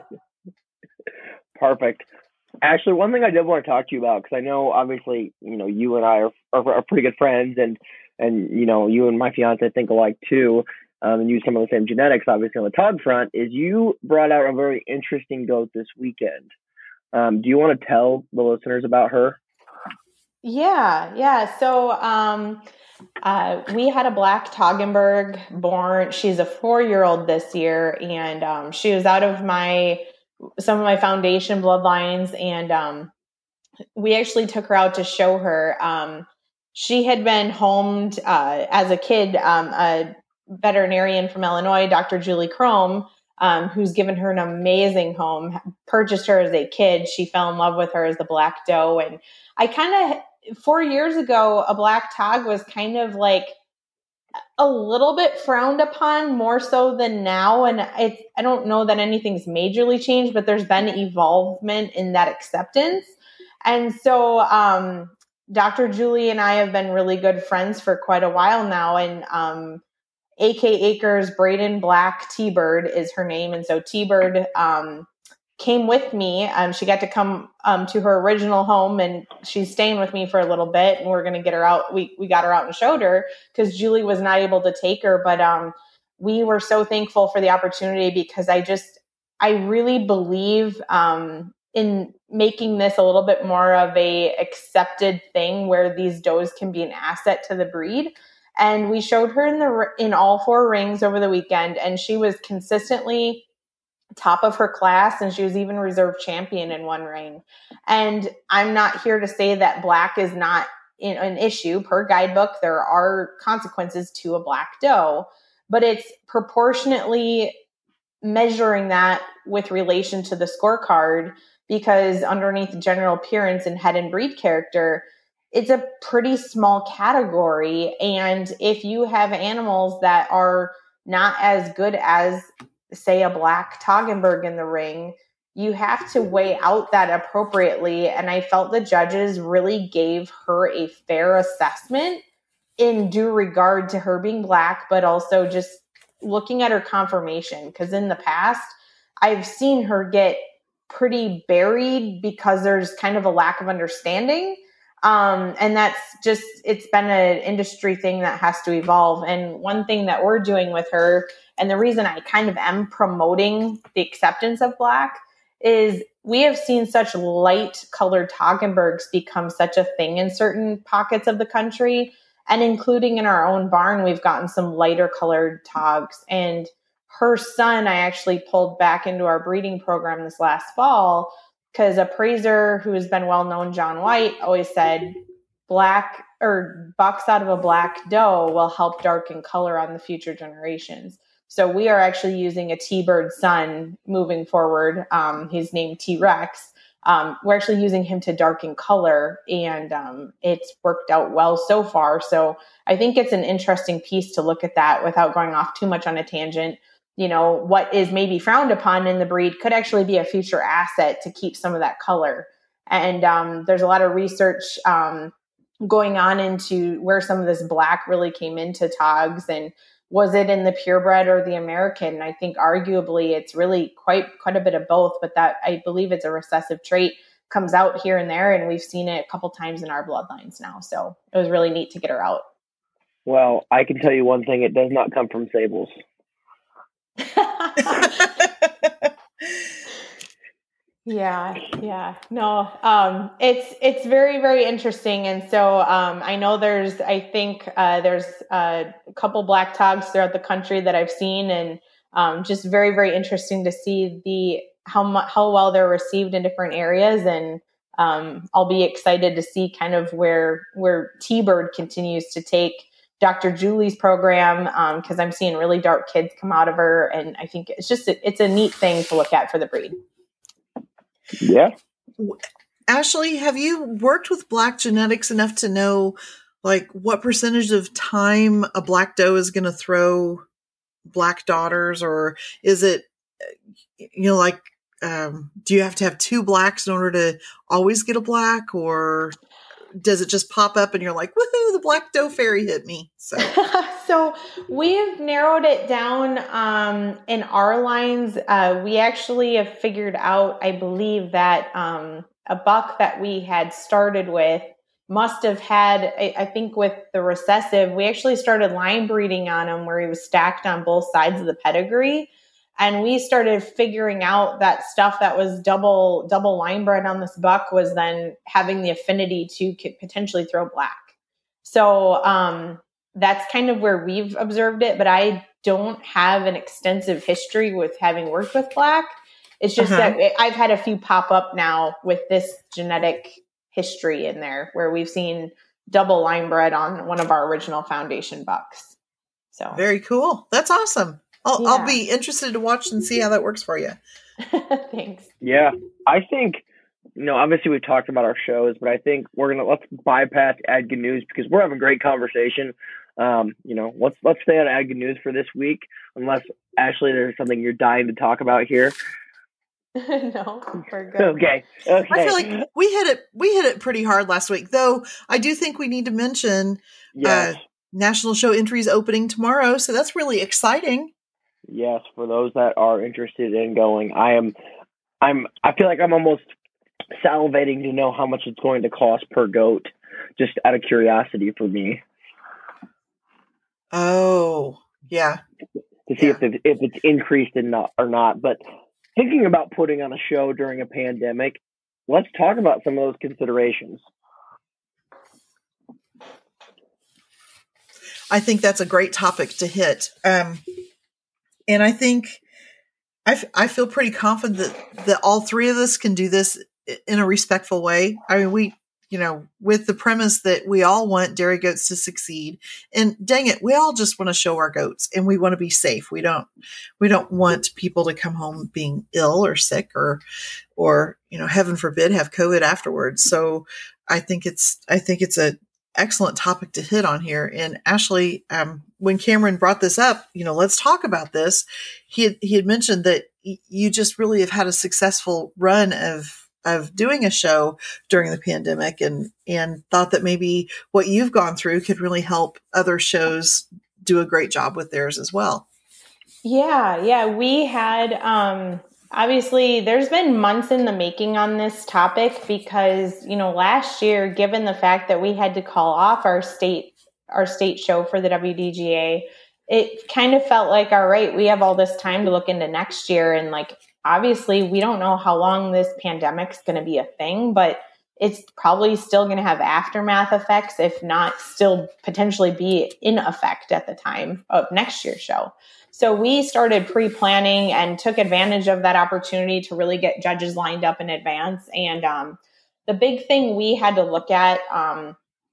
Perfect. Actually, one thing I did want to talk to you about, because I know obviously, you know, you and I are, are, are pretty good friends, and, and, you know, you and my fiance think alike too, um, and use some of the same genetics, obviously, on the Todd front, is you brought out a very interesting goat this weekend. Um, do you want to tell the listeners about her? Yeah, yeah. So um, uh, we had a black Toggenburg born. She's a four-year-old this year, and um, she was out of my some of my foundation bloodlines, and um, we actually took her out to show her. Um, she had been homed uh, as a kid. Um, a veterinarian from Illinois, Doctor Julie Crome, um, who's given her an amazing home, purchased her as a kid. She fell in love with her as the black doe, and I kind of four years ago, a black tog was kind of like a little bit frowned upon, more so than now. And it's, I don't know that anything's majorly changed, but there's been evolvement in that acceptance. And so um, Doctor Julie and I have been really good friends for quite a while now. And um, A K Acres Braden Black T-Bird is her name. And so T-Bird um, came with me. Um, she got to come um, to her original home, and she's staying with me for a little bit, and we're going to get her out. We, we got her out and showed her because Julie was not able to take her. But um, we were so thankful for the opportunity, because I just, I really believe um, in making this a little bit more of a accepted thing where these does can be an asset to the breed. And we showed her in the, in all four rings over the weekend, and she was consistently top of her class, and she was even reserve champion in one ring. And I'm not here to say that black is not in, an issue. Per guidebook, there are consequences to a black doe, but it's proportionately measuring that with relation to the scorecard, because underneath general appearance and head and breed character, it's a pretty small category. And if you have animals that are not as good as, say, a black Toggenburg in the ring, you have to weigh out that appropriately. And I felt the judges really gave her a fair assessment in due regard to her being black, but also just looking at her conformation. Because in the past, I've seen her get pretty buried because there's kind of a lack of understanding. Um, and that's just, it's been an industry thing that has to evolve. And one thing that we're doing with her, and the reason I kind of am promoting the acceptance of black, is we have seen such light colored Toggenburgs become such a thing in certain pockets of the country. And including in our own barn, we've gotten some lighter colored togs. And her son, I actually pulled back into our breeding program this last fall, because a praiser who has been well known, John White, always said black or bucks out of a black doe will help darken color on the future generations. So we are actually using a T-Bird son moving forward. Um, he's named T-Rex. Um, we're actually using him to darken color, and um, it's worked out well so far. So I think it's an interesting piece to look at that without going off too much on a tangent. You know, what is maybe frowned upon in the breed could actually be a future asset to keep some of that color. And um, there's a lot of research um, going on into where some of this black really came into togs, and was it in the purebred or the American? I think arguably it's really quite quite a bit of both, but that I believe it's a recessive trait, comes out here and there, and we've seen it a couple times in our bloodlines now. So it was really neat to get her out. Well, I can tell you one thing: it does not come from sables. Yeah, yeah, no, um, it's it's very very interesting, and so um, I know there's I think uh, there's uh, a couple black togs throughout the country that I've seen, and um, just very very interesting to see the how much how well they're received in different areas, and um, I'll be excited to see kind of where where T-Bird continues to take Doctor Julie's program, because um, I'm seeing really dark kids come out of her, and I think it's just a, it's a neat thing to look at for the breed. Yeah. Ashley, have you worked with black genetics enough to know like what percentage of time a black doe is going to throw black daughters, or is it, you know, like, um, do you have to have two blacks in order to always get a black, or does it just pop up and you're like, woohoo, the black doe fairy hit me? So, so we've narrowed it down um, in our lines. Uh, we actually have figured out, I believe, that um, a buck that we had started with must have had, I, I think with the recessive, we actually started line breeding on him where he was stacked on both sides of the pedigree. And we started figuring out that stuff that was double double line bred on this buck was then having the affinity to potentially throw black. So um, that's kind of where we've observed it. But I don't have an extensive history with having worked with black. It's just uh-huh. that I've had a few pop up now with this genetic history in there where we've seen double line bred on one of our original foundation bucks. So very cool. That's awesome. I'll, yeah. I'll be interested to watch and see how that works for you. Thanks. Yeah, I think, you know, obviously we've talked about our shows, but I think we're going to, let's bypass Ag Good News because we're having a great conversation. Um, you know, let's, let's stay on Ag Good News for this week, unless Ashley, there's something you're dying to talk about here. No, we're good. Okay. Okay. I feel like we hit it, we hit it pretty hard last week, though. I do think we need to mention, yes. uh, National Show entries opening tomorrow. So that's really exciting. Yes, for those that are interested in going, I am, I'm, I feel like I'm almost salivating to know how much it's going to cost per goat, just out of curiosity for me. Oh, yeah. To see yeah. if it, if it's increased in not, or not. But thinking about putting on a show during a pandemic, let's talk about some of those considerations. I think that's a great topic to hit. Um, And I think I, f- I feel pretty confident that, that all three of us can do this in a respectful way. I mean, we, you know, with the premise that we all want dairy goats to succeed, and dang it, we all just want to show our goats and we want to be safe. We don't, we don't want people to come home being ill or sick or, or, you know, heaven forbid, have COVID afterwards. So I think it's, I think it's a excellent topic to hit on here. And Ashley, um, when Cameron brought this up, you know, let's talk about this. He had, he had mentioned that y- you just really have had a successful run of, of doing a show during the pandemic and, and thought that maybe what you've gone through could really help other shows do a great job with theirs as well. Yeah. Yeah. We had, um, obviously there's been months in the making on this topic because, you know, last year, given the fact that we had to call off our state, our state show for the W D G A, it kind of felt like, all right, we have all this time to look into next year. And like, obviously we don't know how long this pandemic's going to be a thing, but it's probably still going to have aftermath effects, if not still potentially be in effect at the time of next year's show. So we started pre-planning and took advantage of that opportunity to really get judges lined up in advance. And um, the big thing we had to look at um,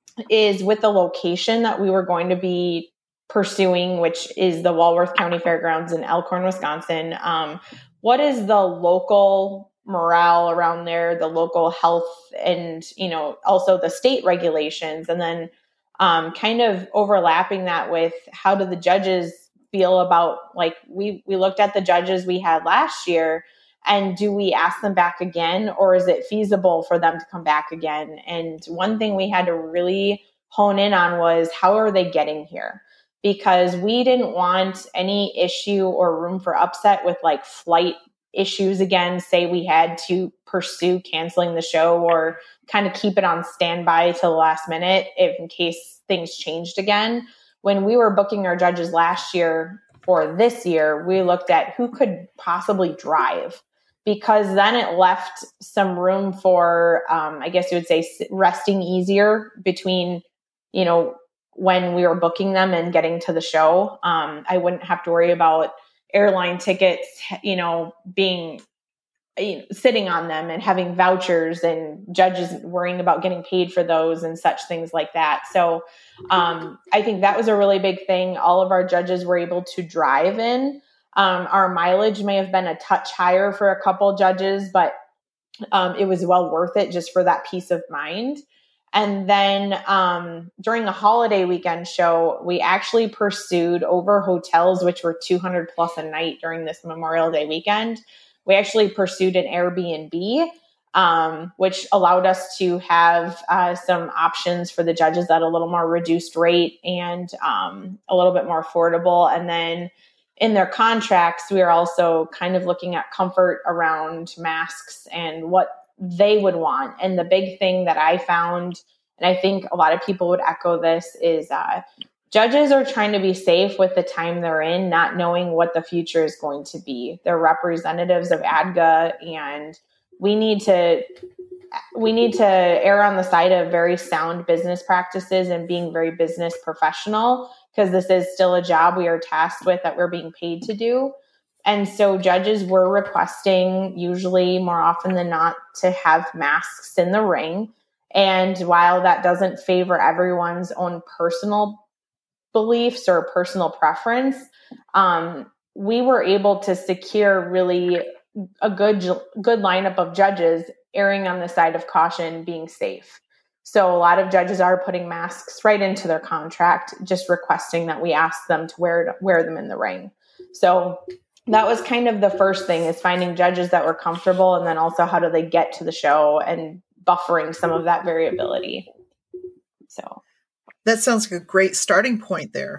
is with the location that we were going to be pursuing, which is the Walworth County Fairgrounds in Elkhorn, Wisconsin. Um, what is the local morale around there, the local health, and, you know, also the state regulations, and then um, kind of overlapping that with how do the judges feel about, like, we, we looked at the judges we had last year, and do we ask them back again, or is it feasible for them to come back again? And one thing we had to really hone in on was, how are they getting here? Because we didn't want any issue or room for upset with like flight issues again. Say we had to pursue canceling the show or kind of keep it on standby till the last minute if in case things changed again. When we were booking our judges last year for this year, we looked at who could possibly drive, because then it left some room for, um, I guess you would say, resting easier between, you know, when we were booking them and getting to the show. Um, I wouldn't have to worry about airline tickets, you know, being you know, sitting on them and having vouchers and judges worrying about getting paid for those and such things like that. So um, I think that was a really big thing. All of our judges were able to drive in. Um, our mileage may have been a touch higher for a couple judges, but um, it was well worth it just for that peace of mind. And then um, during the holiday weekend show, we actually pursued over hotels, which were two hundred plus a night during this Memorial Day weekend. We actually pursued an Airbnb, um, which allowed us to have uh, some options for the judges at a little more reduced rate and um, a little bit more affordable. And then in their contracts, we are also kind of looking at comfort around masks and what they would want. And the big thing that I found, and I think a lot of people would echo this, is uh, judges are trying to be safe with the time they're in, not knowing what the future is going to be. They're representatives of A D G A, and we need to we need to err on the side of very sound business practices and being very business professional, because this is still a job we are tasked with that we're being paid to do. And so judges were requesting, usually more often than not, to have masks in the ring. And while that doesn't favor everyone's own personal beliefs or personal preference, um, we were able to secure really a good good lineup of judges erring on the side of caution, being safe. So a lot of judges are putting masks right into their contract, just requesting that we ask them to wear wear them in the ring. So that was kind of the first thing, is finding judges that were comfortable, and then also how do they get to the show and buffering some of that variability. So that sounds like a great starting point there.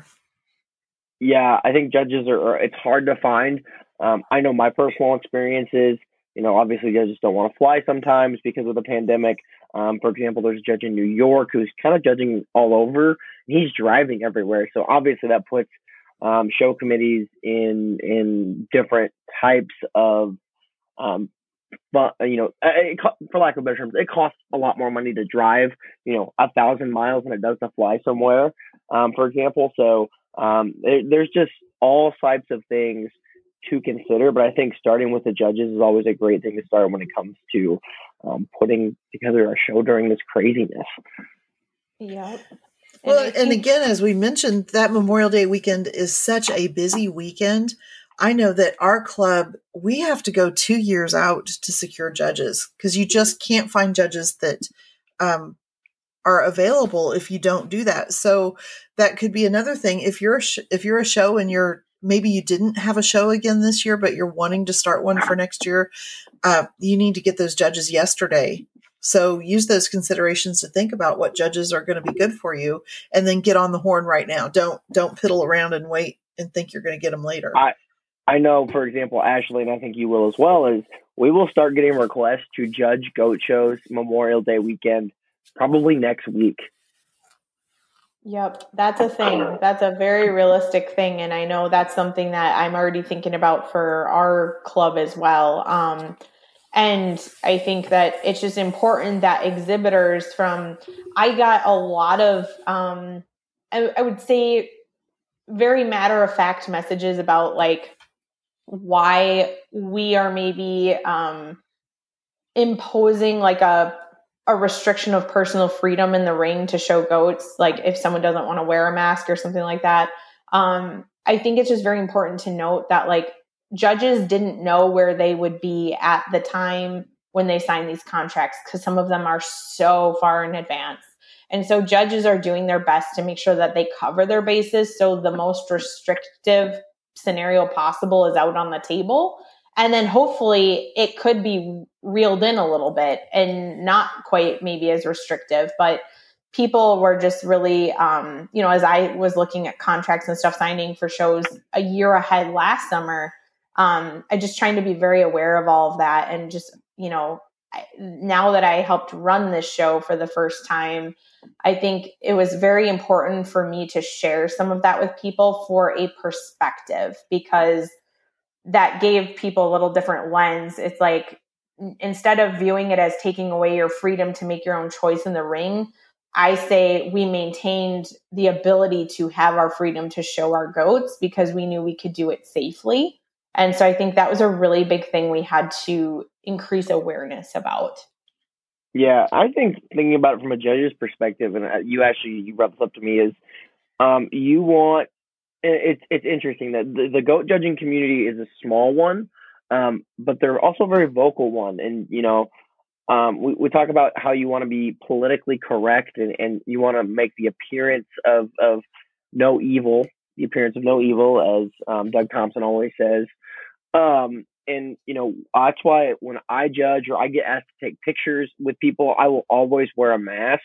Yeah, I think judges are, are it's hard to find. Um, I know my personal experiences, you know, obviously judges don't want to fly sometimes because of the pandemic. Um, for example, there's a judge in New York who's kind of judging all over. He's driving everywhere. So obviously that puts um, show committees in in different types of, um, but, you know, it, for lack of better terms, it costs a lot more money to drive, you know, a thousand miles than it does to fly somewhere, um, for example. So um, there, there's just all types of things to consider, but I think starting with the judges is always a great thing to start when it comes to um, putting together a show during this craziness. Yep. Well, and, and again, as we mentioned, that Memorial Day weekend is such a busy weekend. I know that our club, we have to go two years out to secure judges, because you just can't find judges that um, are available if you don't do that. So that could be another thing. If you're a sh- if you're a show and you're maybe you didn't have a show again this year, but you're wanting to start one for next year, uh, you need to get those judges yesterday. So use those considerations to think about what judges are going to be good for you, and then get on the horn right now. Don't don't piddle around and wait and think you're going to get them later. I, I know, for example, Ashley, and I think you will as well, is we will start getting requests to judge goat shows Memorial Day weekend probably next week. Yep, that's a thing. That's a very realistic thing. And I know that's something that I'm already thinking about for our club as well. Um, and I think that it's just important that exhibitors from, I got a lot of, um, I, I would say, very matter of fact messages about like why we are maybe um, imposing like a a restriction of personal freedom in the ring to show goats, like if someone doesn't want to wear a mask or something like that. Um, I think it's just very important to note that like judges didn't know where they would be at the time when they signed these contracts, because some of them are so far in advance. And so judges are doing their best to make sure that they cover their bases, so the most restrictive scenario possible is out on the table. And then hopefully it could be reeled in a little bit and not quite maybe as restrictive, but people were just really, um, you know, as I was looking at contracts and stuff signing for shows a year ahead last summer, um, I just trying to be very aware of all of that. And just, you know, I, now that I helped run this show for the first time, I think it was very important for me to share some of that with people for a perspective, because that gave people a little different lens. It's like, instead of viewing it as taking away your freedom to make your own choice in the ring, I say we maintained the ability to have our freedom to show our goats because we knew we could do it safely. And so I think that was a really big thing we had to increase awareness about. Yeah, I think thinking about it from a judge's perspective, and you actually, you brought this up to me, is um, you want, it's it's interesting that the, the goat judging community is a small one, um, but they're also a very vocal one. And, you know, um, we, we talk about how you want to be politically correct, and, and you want to make the appearance of, of no evil, the appearance of no evil, as um, Doug Thompson always says. Um, and, you know, that's why when I judge or I get asked to take pictures with people, I will always wear a mask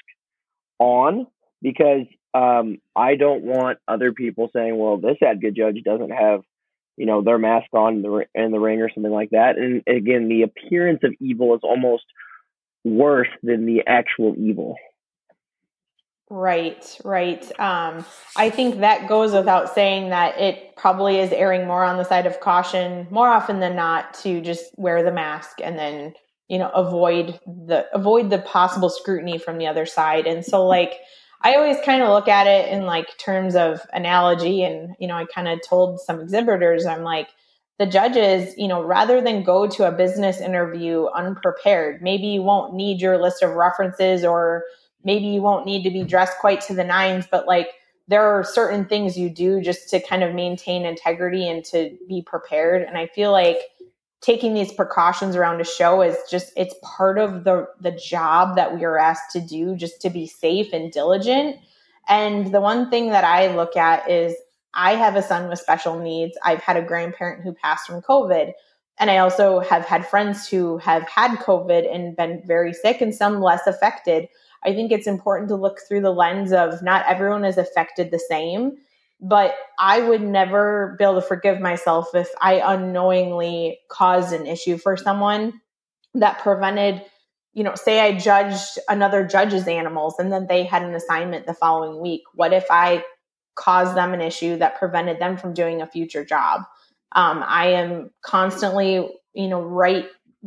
on, because um, I don't want other people saying, well, this A D G A judge doesn't have, you know, their mask on in the, in the ring or something like that. And again, the appearance of evil is almost worse than the actual evil. Right, right. Um, I think that goes without saying that it probably is erring more on the side of caution more often than not to just wear the mask and then, you know, avoid the avoid the possible scrutiny from the other side. And so like I always kind of look at it in like terms of analogy, and you know, I kind of told some exhibitors, I'm like, the judges, you know, rather than go to a business interview unprepared, maybe you won't need your list of references, or maybe you won't need to be dressed quite to the nines, but like there are certain things you do just to kind of maintain integrity and to be prepared. And I feel like taking these precautions around a show is just, it's part of the, the job that we are asked to do, just to be safe and diligent. And the one thing that I look at is I have a son with special needs. I've had a grandparent who passed from COVID. And I also have had friends who have had COVID and been very sick, and some less affected. I think it's important to look through the lens of not everyone is affected the same, but I would never be able to forgive myself if I unknowingly caused an issue for someone that prevented, you know, say I judged another judge's animals and then they had an assignment the following week. What if I caused them an issue that prevented them from doing a future job? Um, I am constantly, you know, right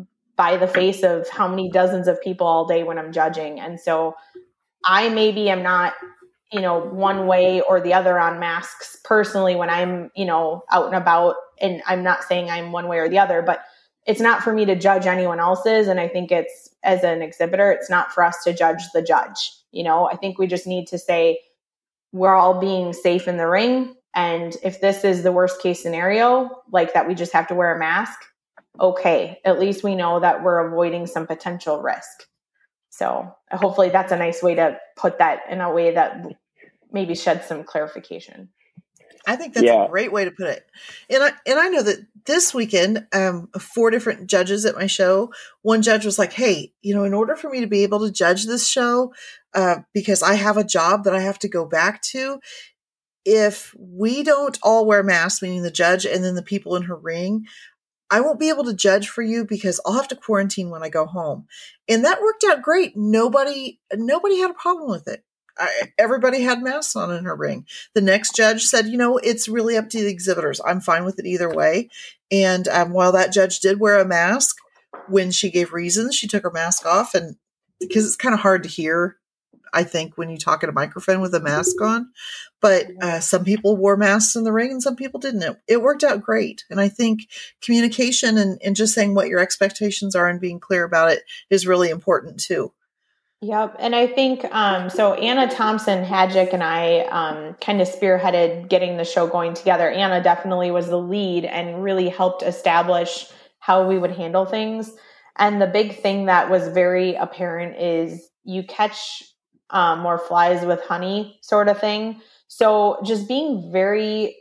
by the face of how many dozens of people all day when I'm judging. And so I maybe am not, you know, one way or the other on masks personally when I'm, you know, out and about, and I'm not saying I'm one way or the other, but it's not for me to judge anyone else's. And I think it's, as an exhibitor, it's not for us to judge the judge. You know, I think we just need to say we're all being safe in the ring. And if this is the worst case scenario, like that we just have to wear a mask, okay, at least we know that we're avoiding some potential risk. So hopefully that's a nice way to put that in a way that maybe sheds some clarification. I think that's yeah. a great way to put it. And I, and I know that this weekend, um, four different judges at my show, one judge was like, hey, you know, in order for me to be able to judge this show, uh, because I have a job that I have to go back to, if we don't all wear masks, meaning the judge and then the people in her ring, I won't be able to judge for you because I'll have to quarantine when I go home. And that worked out great. Nobody, nobody had a problem with it. I, everybody had masks on in her ring. The next judge said, you know, it's really up to the exhibitors. I'm fine with it either way. And um, while that judge did wear a mask, when she gave reasons, she took her mask off. And because it's kind of hard to hear, I think, when you talk at a microphone with a mask on, but uh, some people wore masks in the ring and some people didn't. It, it worked out great. And I think communication and, and just saying what your expectations are and being clear about it is really important too. Yep. And I think, um, so Anna Thompson Hadjic and I um, kind of spearheaded getting the show going together. Anna definitely was the lead and really helped establish how we would handle things. And the big thing that was very apparent is you catch Um, more flies with honey sort of thing. So just being very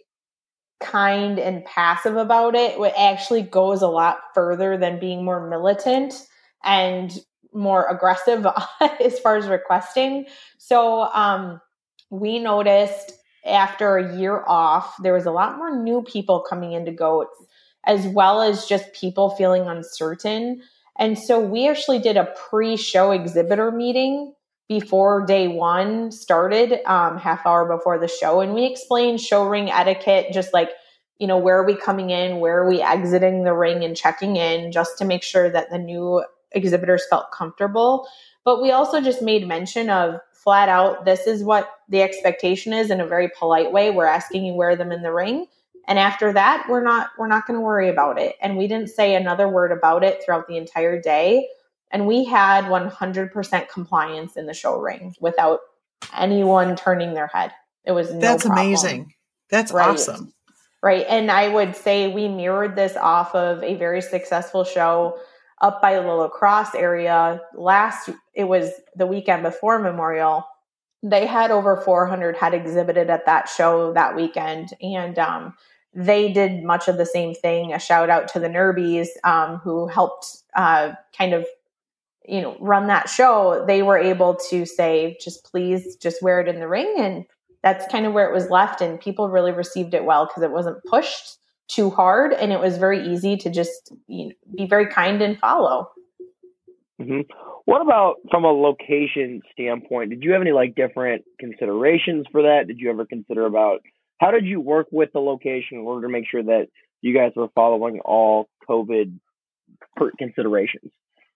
kind and passive about it, it actually goes a lot further than being more militant and more aggressive as far as requesting. So um, we noticed after a year off, there was a lot more new people coming into GOATS, as well as just people feeling uncertain. And so we actually did a pre-show exhibitor meeting before day one started, um, half hour before the show. And we explained show ring etiquette, just like, you know, where are we coming in? Where are we exiting the ring and checking in, just to make sure that the new exhibitors felt comfortable. But we also just made mention of flat out, this is what the expectation is in a very polite way. We're asking you wear them in the ring. And after that, we're not, we're not going to worry about it. And we didn't say another word about it throughout the entire day. And we had one hundred percent compliance in the show ring without anyone turning their head. It was no That's problem. amazing. That's right. awesome. Right. And I would say we mirrored this off of a very successful show up by the La Crosse area. Last, it was the weekend before Memorial. They had over four hundred had exhibited at that show that weekend. And um, they did much of the same thing. A shout out to the Nerbies um, who helped uh, kind of you know, run that show. They were able to say, just please just wear it in the ring. And that's kind of where it was left. And people really received it well because it wasn't pushed too hard. And it was very easy to just you know, be very kind and follow. hmm What about from a location standpoint? Did you have any like different considerations for that? Did you ever consider about how did you work with the location in order to make sure that you guys were following all COVID per- considerations?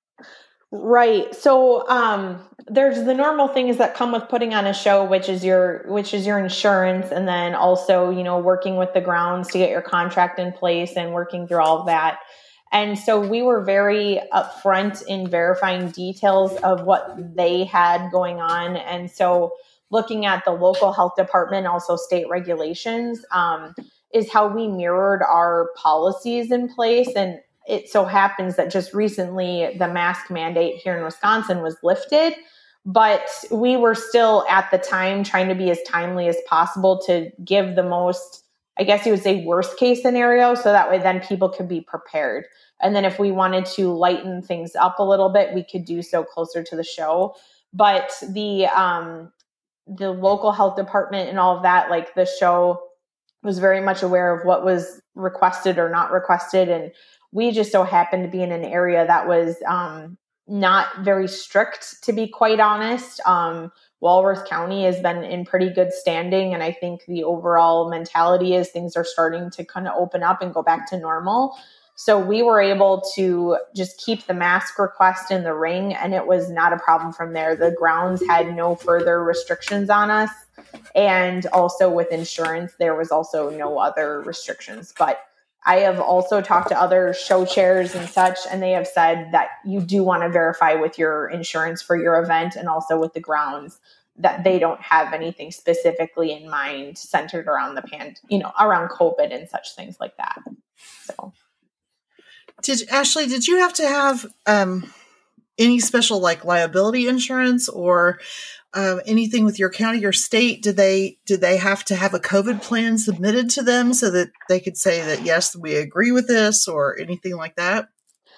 Right. So um, there's the normal things that come with putting on a show, which is your which is your insurance, and then also, you know, working with the grounds to get your contract in place and working through all of that. And so we were very upfront in verifying details of what they had going on. And so looking at the local health department, also state regulations, um, is how we mirrored our policies in place. And it so happens that just recently the mask mandate here in Wisconsin was lifted, but we were still at the time trying to be as timely as possible to give the most, I guess you would say, worst case scenario. So that way then people could be prepared. And then if we wanted to lighten things up a little bit, we could do so closer to the show. But the, um, the local health department and all of that, like the show was very much aware of what was requested or not requested. And we just so happened to be in an area that was um, not very strict, to be quite honest. Um, Walworth County has been in pretty good standing. And I think the overall mentality is things are starting to kind of open up and go back to normal. So we were able to just keep the mask request in the ring, and it was not a problem from there. The grounds had no further restrictions on us. And also with insurance, there was also no other restrictions. But I have also talked to other show chairs and such, and they have said that you do want to verify with your insurance for your event and also with the grounds that they don't have anything specifically in mind centered around the pand, you know, around COVID and such things like that. So. Did Ashley, did you have to have um, any special like liability insurance or uh, anything with your county or state? Did they did they have to have a COVID plan submitted to them so that they could say that, yes, we agree with this or anything like that?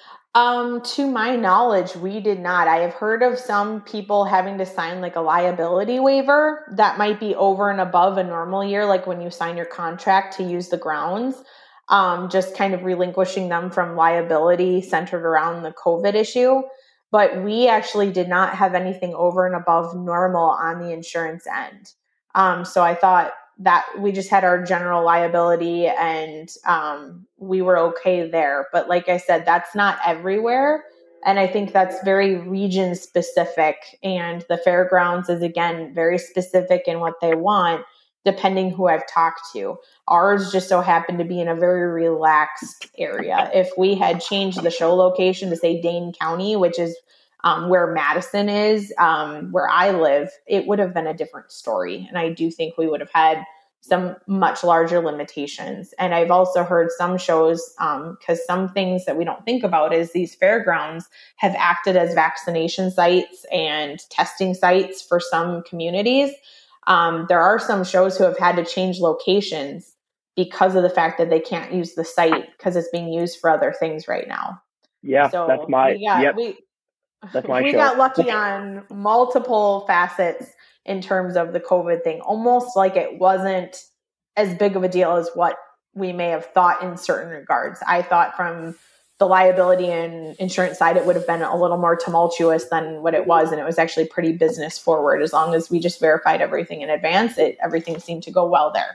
Um, to my knowledge, we did not. I have heard of some people having to sign like a liability waiver that might be over and above a normal year, like when you sign your contract to use the grounds. Um, just kind of relinquishing them from liability centered around the COVID issue. But we actually did not have anything over and above normal on the insurance end. Um, so I thought that we just had our general liability and um, we were okay there. But like I said, that's not everywhere. And I think that's very region specific. And the fairgrounds is, again, very specific in what they want, depending who I've talked to. Ours just so happened to be in a very relaxed area. If we had changed the show location to say Dane County, which is um, where Madison is, um, where I live, it would have been a different story. And I do think we would have had some much larger limitations. And I've also heard some shows, um, because some things that we don't think about is these fairgrounds have acted as vaccination sites and testing sites for some communities. Um, there are some shows who have had to change locations because of the fact that they can't use the site because it's being used for other things right now. Yeah, so that's my we got, yep, we, that's my we show. got lucky on multiple facets in terms of the COVID thing, almost like it wasn't as big of a deal as what we may have thought in certain regards. I thought from the liability and insurance side, it would have been a little more tumultuous than what it was. And it was actually pretty business forward. As long as we just verified everything in advance, it, everything seemed to go well there.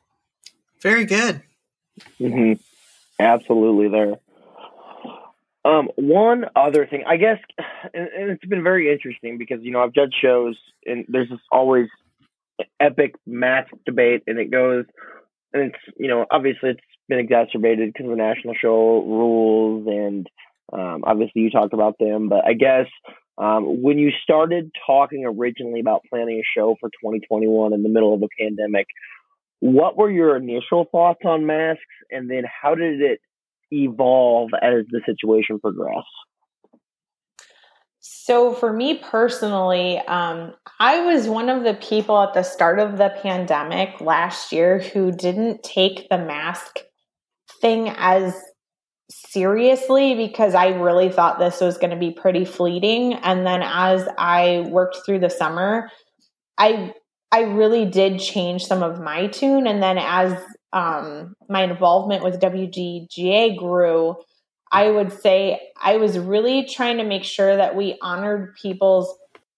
Very good. Mm-hmm. Absolutely there. Um, one other thing, I guess, and, and it's been very interesting because, you know, I've judged shows and there's this always epic mask debate and it goes, and it's, you know, obviously it's been exacerbated because of the national show rules and um, obviously you talked about them, but I guess um, when you started talking originally about planning a show for twenty twenty-one in the middle of a pandemic, what were your initial thoughts on masks and then how did it evolve as the situation progressed? So for me personally, um, I was one of the people at the start of the pandemic last year who didn't take the mask thing as seriously because I really thought this was going to be pretty fleeting. And then as I worked through the summer, I I really did change some of my tune. And then as um, my involvement with W G G A grew, I would say I was really trying to make sure that we honored people's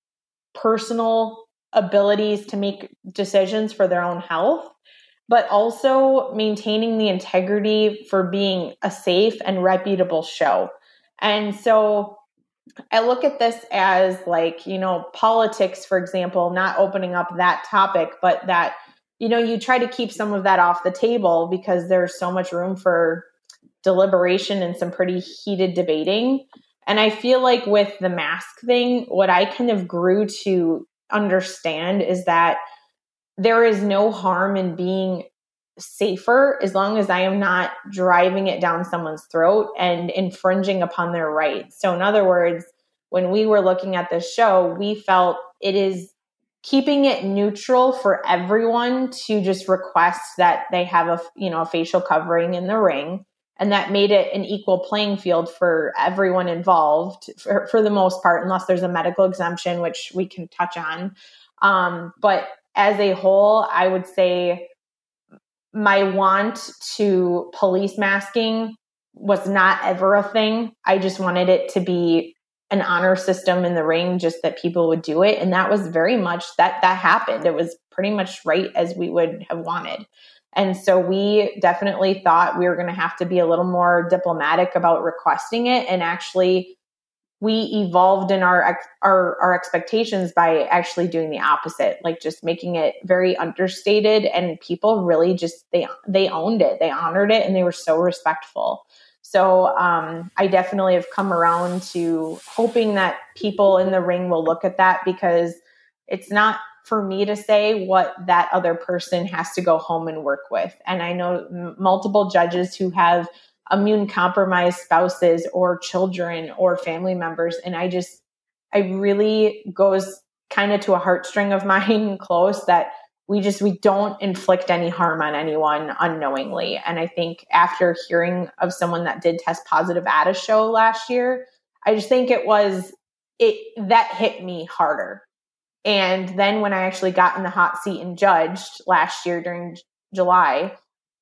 personal abilities to make decisions for their own health, but also maintaining the integrity for being a safe and reputable show. And so I look at this as like, you know, politics, for example, not opening up that topic, but that, you know, you try to keep some of that off the table because there's so much room for deliberation and some pretty heated debating. And I feel like with the mask thing, what I kind of grew to understand is that there is no harm in being safer as long as I am not driving it down someone's throat and infringing upon their rights. So in other words, when we were looking at this show, we felt it is keeping it neutral for everyone to just request that they have a, you know, a facial covering in the ring. And that made it an equal playing field for everyone involved for, for the most part, unless there's a medical exemption, which we can touch on. Um, but as a whole, I would say my want to police masking was not ever a thing. I just wanted it to be an honor system in the ring, just that people would do it. And that was very much that that happened. It was pretty much right as we would have wanted. And so we definitely thought we were going to have to be a little more diplomatic about requesting it. And actually we evolved in our, our, our expectations by actually doing the opposite, like just making it very understated, and people really just, they, they owned it, they honored it, and they were so respectful. So um, I definitely have come around to hoping that people in the ring will look at that, because it's not for me to say what that other person has to go home and work with. And I know m- multiple judges who have immune compromised spouses or children or family members. And I just, I really goes kind of to a heartstring of mine close that we just, we don't inflict any harm on anyone unknowingly. And I think after hearing of someone that did test positive at a show last year, I just think it was, it, that hit me harder. And then when I actually got in the hot seat and judged last year during July,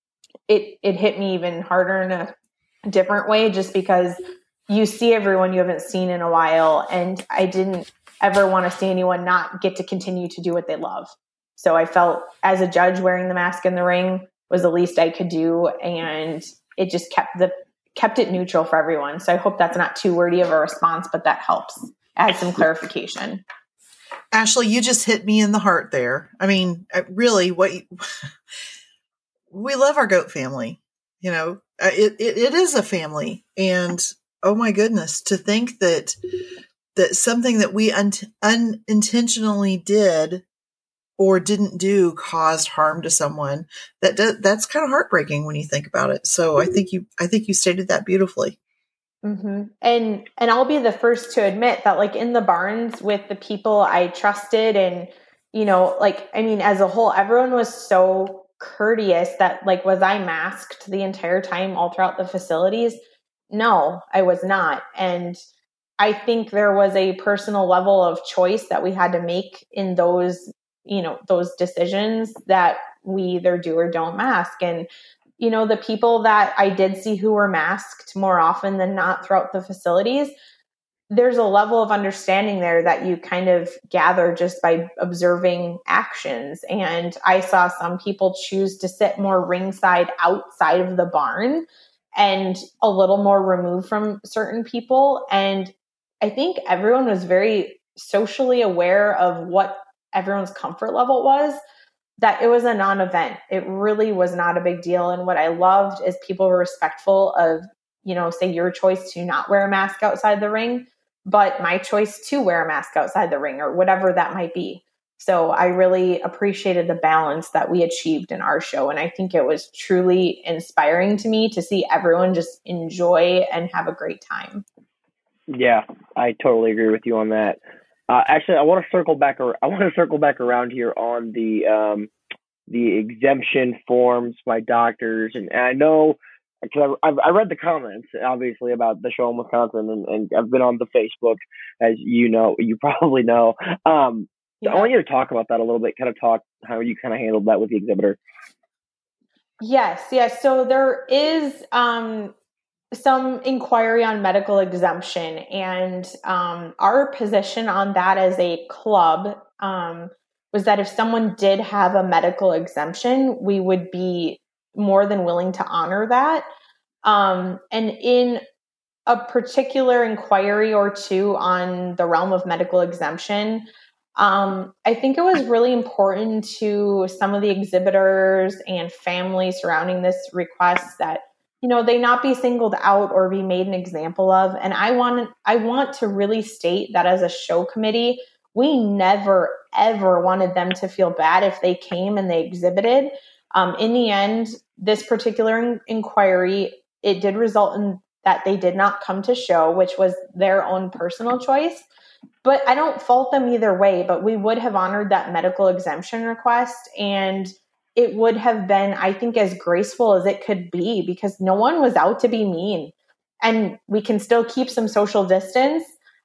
it it hit me even harder in a different way, just because you see everyone you haven't seen in a while. And I didn't ever want to see anyone not get to continue to do what they love. So I felt as a judge, wearing the mask in the ring was the least I could do. And it just kept the kept it neutral for everyone. So I hope that's not too wordy of a response, but that helps add some clarification. Ashley, you just hit me in the heart there. I mean, really, what you, we love our goat family. You know, it, it it is a family, and oh my goodness, to think that that something that we un- unintentionally did or didn't do caused harm to someone. That does, that's kind of heartbreaking when you think about it. So I think you I think you stated that beautifully. Mm-hmm. And and I'll be the first to admit that, like, in the barns with the people I trusted, and, you know, like, I mean, as a whole, everyone was so courteous that, like, was I masked the entire time all throughout the facilities? No, I was not. And I think there was a personal level of choice that we had to make in those, you know, those decisions that we either do or don't mask. And you know, the people that I did see who were masked more often than not throughout the facilities, there's a level of understanding there that you kind of gather just by observing actions. And I saw some people choose to sit more ringside outside of the barn and a little more removed from certain people. And I think everyone was very socially aware of what everyone's comfort level was, that it was a non-event. It really was not a big deal. And what I loved is people were respectful of, you know, say your choice to not wear a mask outside the ring, but my choice to wear a mask outside the ring, or whatever that might be. So I really appreciated the balance that we achieved in our show. And I think it was truly inspiring to me to see everyone just enjoy and have a great time. Yeah, I totally agree with you on that. Uh, actually, I want to circle back. Ar- I want to circle back around here on the um, the exemption forms by doctors, and, and I know because I, I read the comments, obviously, about the show in Wisconsin, and, and I've been on the Facebook, as you know, you probably know. Um, yeah. I want you to talk about that a little bit. Kind of talk how you kind of handled that with the exhibitor. Yes, yes. So there is. Um, some inquiry on medical exemption. And um, our position on that as a club um, was that if someone did have a medical exemption, we would be more than willing to honor that. Um, and in a particular inquiry or two on the realm of medical exemption, um, I think it was really important to some of the exhibitors and families surrounding this request that, you know, they not be singled out or be made an example of. And I want I want to really state that as a show committee, we never, ever wanted them to feel bad if they came and they exhibited. Um, in the end, this particular in- inquiry, it did result in that they did not come to show, which was their own personal choice. But I don't fault them either way, but we would have honored that medical exemption request. And it would have been, I think, as graceful as it could be, because no one was out to be mean. And we can still keep some social distance.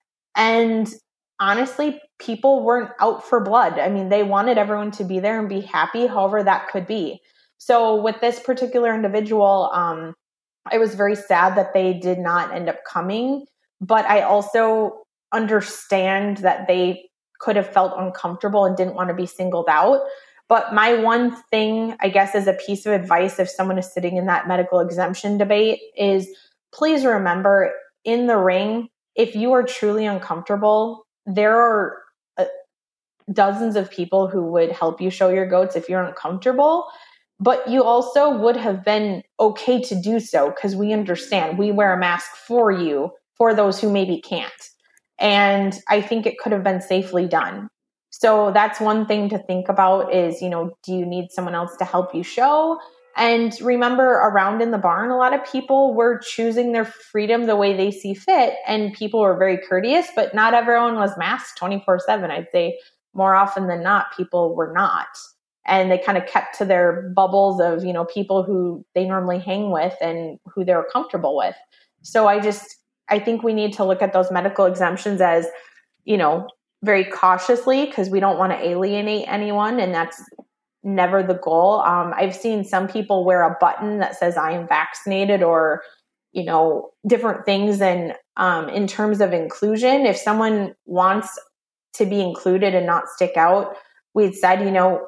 And honestly, people weren't out for blood. I mean, they wanted everyone to be there and be happy, however that could be. So with this particular individual, um, I was very sad that they did not end up coming. But I also understand that they could have felt uncomfortable and didn't want to be singled out. But my one thing, I guess, as a piece of advice, if someone is sitting in that medical exemption debate, is please remember, in the ring, if you are truly uncomfortable, there are uh, dozens of people who would help you show your goats if you're uncomfortable. But you also would have been okay to do so, because we understand we wear a mask for you, for those who maybe can't. And I think it could have been safely done. So that's one thing to think about is, you know, do you need someone else to help you show? And remember, around in the barn, a lot of people were choosing their freedom the way they see fit. And people were very courteous, but not everyone was masked twenty-four seven. I'd say more often than not, people were not. And they kind of kept to their bubbles of, you know, people who they normally hang with and who they're comfortable with. So I just, I think we need to look at those medical exemptions as, you know, very cautiously, because we don't want to alienate anyone. And that's never the goal. Um, I've seen some people wear a button that says I am vaccinated, or, you know, different things. And um, in terms of inclusion, if someone wants to be included and not stick out, we'd said, you know,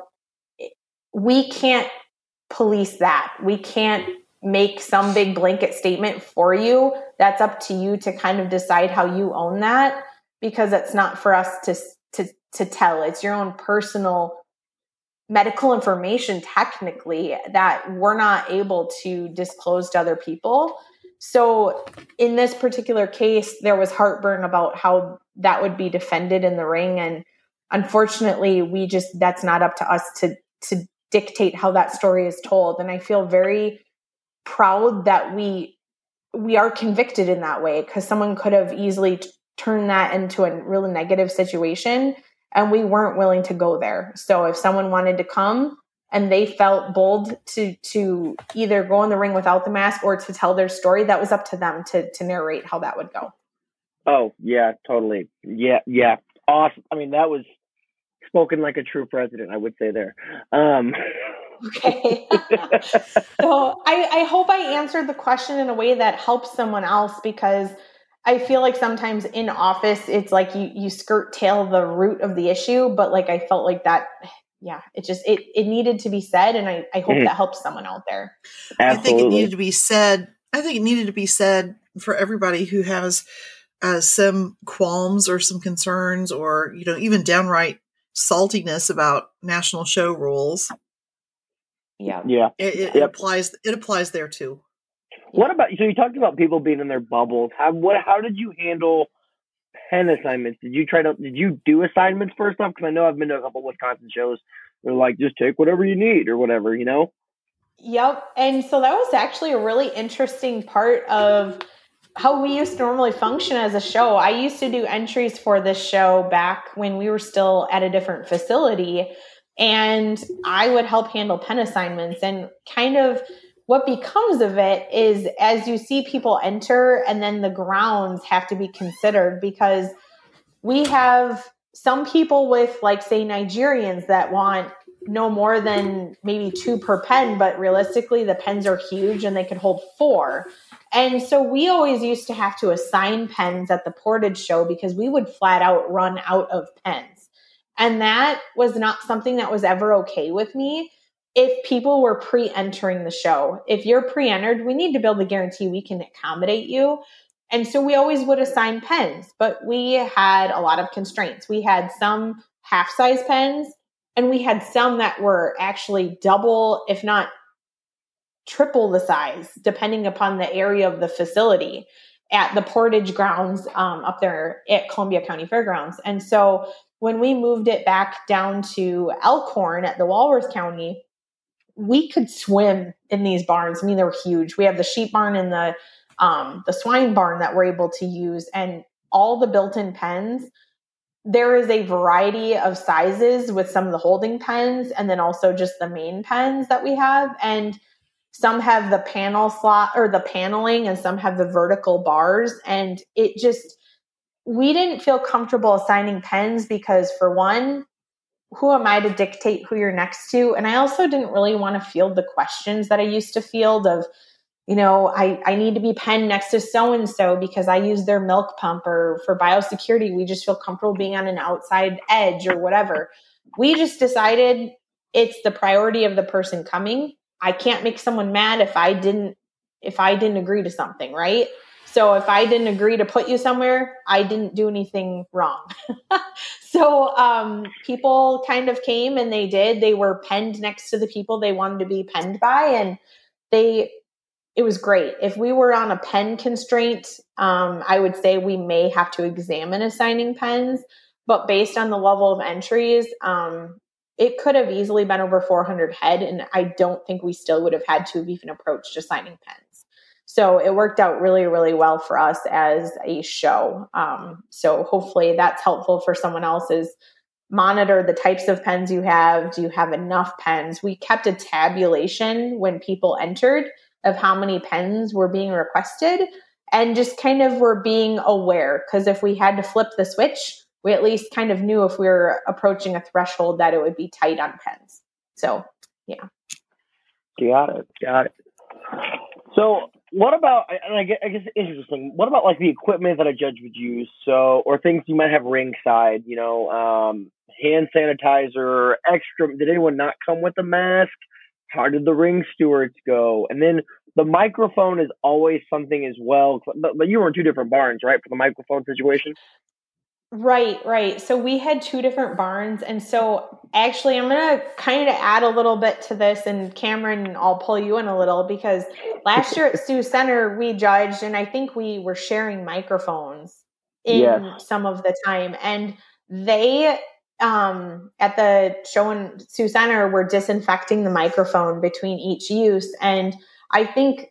we can't police that. We can't make some big blanket statement for you. That's up to you to kind of decide how you own that, because it's not for us to, to, to tell. It's your own personal medical information, technically, that we're not able to disclose to other people. So in this particular case, there was heartburn about how that would be defended in the ring. And unfortunately, we just, that's not up to us to, to dictate how that story is told. And I feel very proud that we, we are convicted in that way, because someone could have easily t- turned that into a really negative situation. And we weren't willing to go there. So if someone wanted to come and they felt bold to to either go in the ring without the mask or to tell their story, that was up to them to to narrate how that would go. Oh, yeah, totally. Yeah, yeah. Awesome. I mean, that was spoken like a true president, I would say there. Um. Okay. So I, I hope I answered the question in a way that helps someone else, because I feel like sometimes in office, it's like you, you skirt tail the root of the issue, but like, I felt like that, yeah, it just, it, it needed to be said. And I, I hope mm-hmm. that helps someone out there. Absolutely. I think it needed to be said. I think it needed to be said for everybody who has uh, some qualms or some concerns, or, you know, even downright saltiness about national show rules. Yeah. Yeah. It, it, yep. it applies. It applies there too. What about, so you talked about people being in their bubbles. How, what, how did you handle pen assignments? Did you try to, did you do assignments first off? Because I know I've been to a couple of Wisconsin shows. They're like, just take whatever you need or whatever, you know? Yep. And so that was actually a really interesting part of how we used to normally function as a show. I used to do entries for this show back when we were still at a different facility, and I would help handle pen assignments. And kind of what becomes of it is, as you see people enter, and then the grounds have to be considered, because we have some people with, like, say, Nigerians that want no more than maybe two per pen, but realistically the pens are huge and they could hold four. And so we always used to have to assign pens at the Portage show because we would flat out run out of pens. And that was not something that was ever okay with me. If people were pre-entering the show, if you're pre-entered, we need to build a guarantee we can accommodate you. And so we always would assign pens, but we had a lot of constraints. We had some half-size pens, and we had some that were actually double, if not triple the size, depending upon the area of the facility at the Portage grounds um, up there at Columbia County Fairgrounds. And so when we moved it back down to Elkhorn at the Walworth County, we could swim in these barns. I mean, they were huge. We have the sheep barn and the um, the swine barn that we're able to use, and all the built-in pens. There is a variety of sizes with some of the holding pens, and then also just the main pens that we have. And some have the panel slot or the paneling, and some have the vertical bars. And it just, we didn't feel comfortable assigning pens because, for one, who am I to dictate who you're next to? And I also didn't really want to field the questions that I used to field of, you know, I, I need to be penned next to so-and-so because I use their milk pump, or for biosecurity, we just feel comfortable being on an outside edge or whatever. We just decided it's the priority of the person coming. I can't make someone mad if I didn't, if I didn't agree to something, right? So if I didn't agree to put you somewhere, I didn't do anything wrong. So um, people kind of came and they did. They were penned next to the people they wanted to be penned by, and they, it was great. If we were on a pen constraint, um, I would say we may have to examine assigning pens, but based on the level of entries, um, it could have easily been over four hundred head, and I don't think we still would have had to have even approached assigning pens. So it worked out really, really well for us as a show. Um, so hopefully that's helpful for someone else. Is monitor the types of pens you have. Do you have enough pens? We kept a tabulation when people entered of how many pens were being requested, and just kind of were being aware, because if we had to flip the switch, we at least kind of knew if we were approaching a threshold that it would be tight on pens. So, yeah. Got it. Got it. So what about, and I guess, I guess it's interesting, what about like the equipment that a judge would use? So, or things you might have ringside, you know, um, hand sanitizer, extra, did anyone not come with a mask? How did the ring stewards go? And then the microphone is always something as well, but, but you were in two different barns, right, for the microphone situation? Right, right. So we had two different barns. And so actually, I'm going to kind of add a little bit to this. And Cameron, I'll pull you in a little, because last year at Sioux Center, we judged, and I think we were sharing microphones in Yes. some of the time. And they, um, at the show in Sioux Center, were disinfecting the microphone between each use. And I think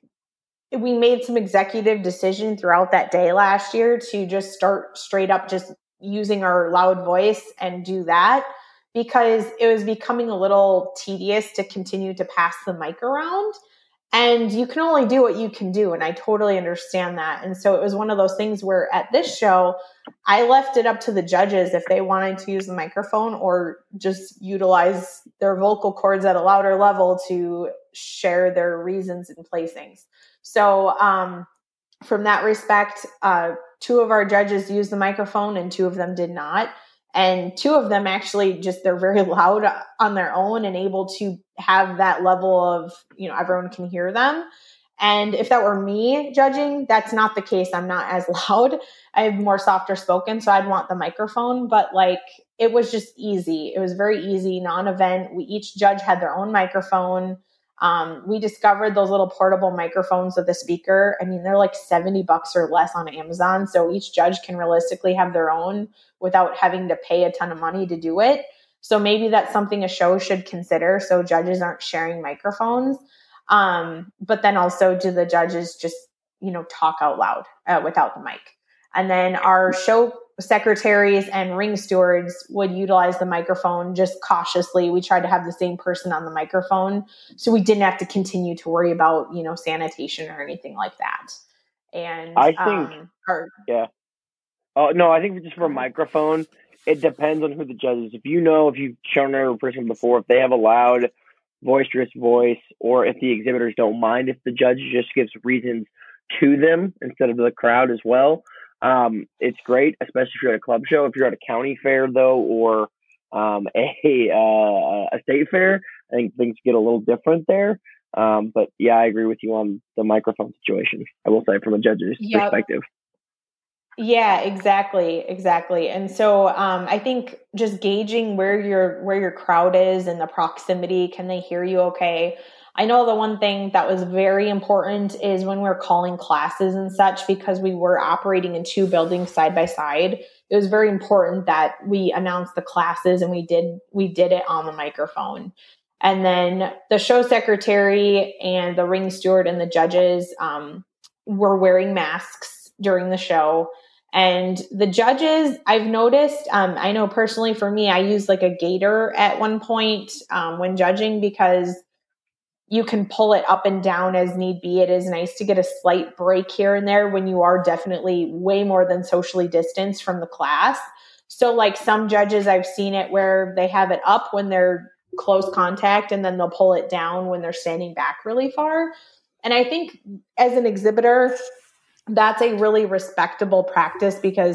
we made some executive decision throughout that day last year to just start straight up just using our loud voice and do that, because it was becoming a little tedious to continue to pass the mic around. And you can only do what you can do. And I totally understand that. And so it was one of those things where at this show, I left it up to the judges if they wanted to use the microphone or just utilize their vocal cords at a louder level to share their reasons and placings. So um, from that respect, uh, two of our judges used the microphone and two of them did not. And two of them actually just, they're very loud on their own and able to have that level of, you know, everyone can hear them. And if that were me judging, that's not the case. I'm not as loud. I'm more softer spoken, so I'd want the microphone. But like, it was just easy. It was very easy, non-event. We each judge had their own microphone. Um, we discovered those little portable microphones with a speaker. I mean, they're like seventy bucks or less on Amazon. So each judge can realistically have their own without having to pay a ton of money to do it. So maybe that's something a show should consider, so judges aren't sharing microphones. Um, but then also, do the judges just, you know, talk out loud uh, without the mic? And then our show secretaries and ring stewards would utilize the microphone just cautiously. We tried to have the same person on the microphone, so we didn't have to continue to worry about, you know, sanitation or anything like that. And I think, um, our, yeah. Oh, no, I think just for a microphone, it depends on who the judge is. If you know, if you've shown every person before, if they have a loud, boisterous voice, or if the exhibitors don't mind if the judge just gives reasons to them instead of the crowd as well, um, it's great, especially if you're at a club show. If you're at a county fair, though, or um, a uh, a state fair, I think things get a little different there. Um, but yeah, I agree with you on the microphone situation. I will say from a judge's yep. perspective. Yeah, exactly. Exactly. And so, um, I think just gauging where your, where your crowd is and the proximity, can they hear you okay? I know the one thing that was very important is when we're calling classes and such, because we were operating in two buildings side by side, it was very important that we announced the classes and we did, we did it on the microphone. And then the show secretary and the ring steward and the judges, um, were wearing masks during the show. And the judges, I've noticed, um, I know personally for me, I use like a gaiter at one point um, when judging, because you can pull it up and down as need be. It is nice to get a slight break here and there when you are definitely way more than socially distanced from the class. So like some judges, I've seen it where they have it up when they're close contact and then they'll pull it down when they're standing back really far. And I think as an exhibitor, that's a really respectable practice, because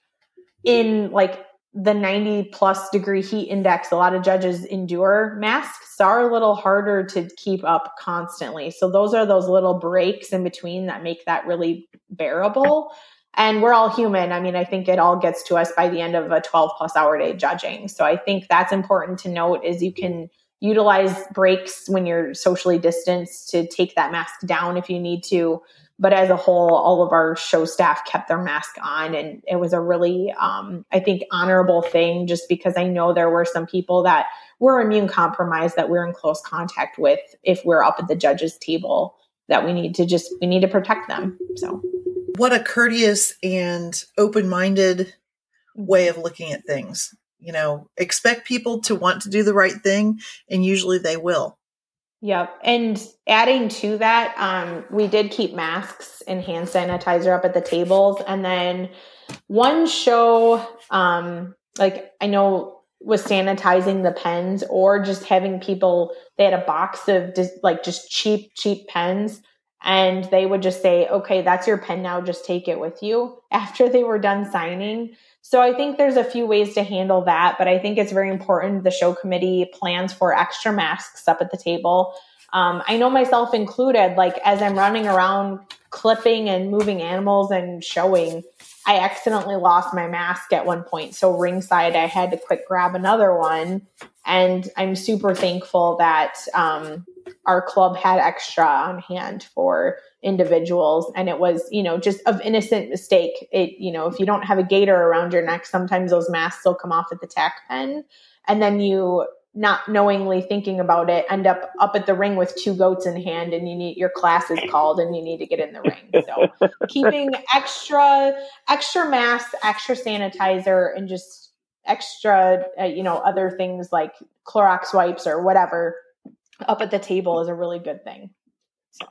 in like the ninety plus degree heat index, a lot of judges endure. Masks are a little harder to keep up constantly. So those are those little breaks in between that make that really bearable. And we're all human. I mean, I think it all gets to us by the end of a twelve plus hour day judging. So I think that's important to note, is you can utilize breaks when you're socially distanced to take that mask down if you need to. But as a whole, all of our show staff kept their mask on, and it was a really, um, I think, honorable thing, just because I know there were some people that were immune compromised that we're in close contact with if we're up at the judges' table, that we need to just, we need to protect them. So what a courteous and open-minded way of looking at things. You know, expect people to want to do the right thing, and usually they will. Yep. And adding to that, um, we did keep masks and hand sanitizer up at the tables. And then one show, um, like I know was sanitizing the pens, or just having people, they had a box of just, like just cheap, cheap pens. And they would just say, okay, that's your pen now, just take it with you, after they were done signing. So I think there's a few ways to handle that, but I think it's very important the show committee plans for extra masks up at the table. Um, I know myself included, like as I'm running around clipping and moving animals and showing, I accidentally lost my mask at one point. So ringside, I had to quick grab another one. And I'm super thankful that um, our club had extra on hand for individuals. And it was, you know, just of innocent mistake. It, you know, if you don't have a gaiter around your neck, sometimes those masks will come off at the tack pen. And then you, not knowingly thinking about it, end up up at the ring with two goats in hand, and you need, your class is called and you need to get in the ring. So keeping extra, extra masks, extra sanitizer, and just extra, uh, you know, other things like Clorox wipes or whatever up at the table is a really good thing. So.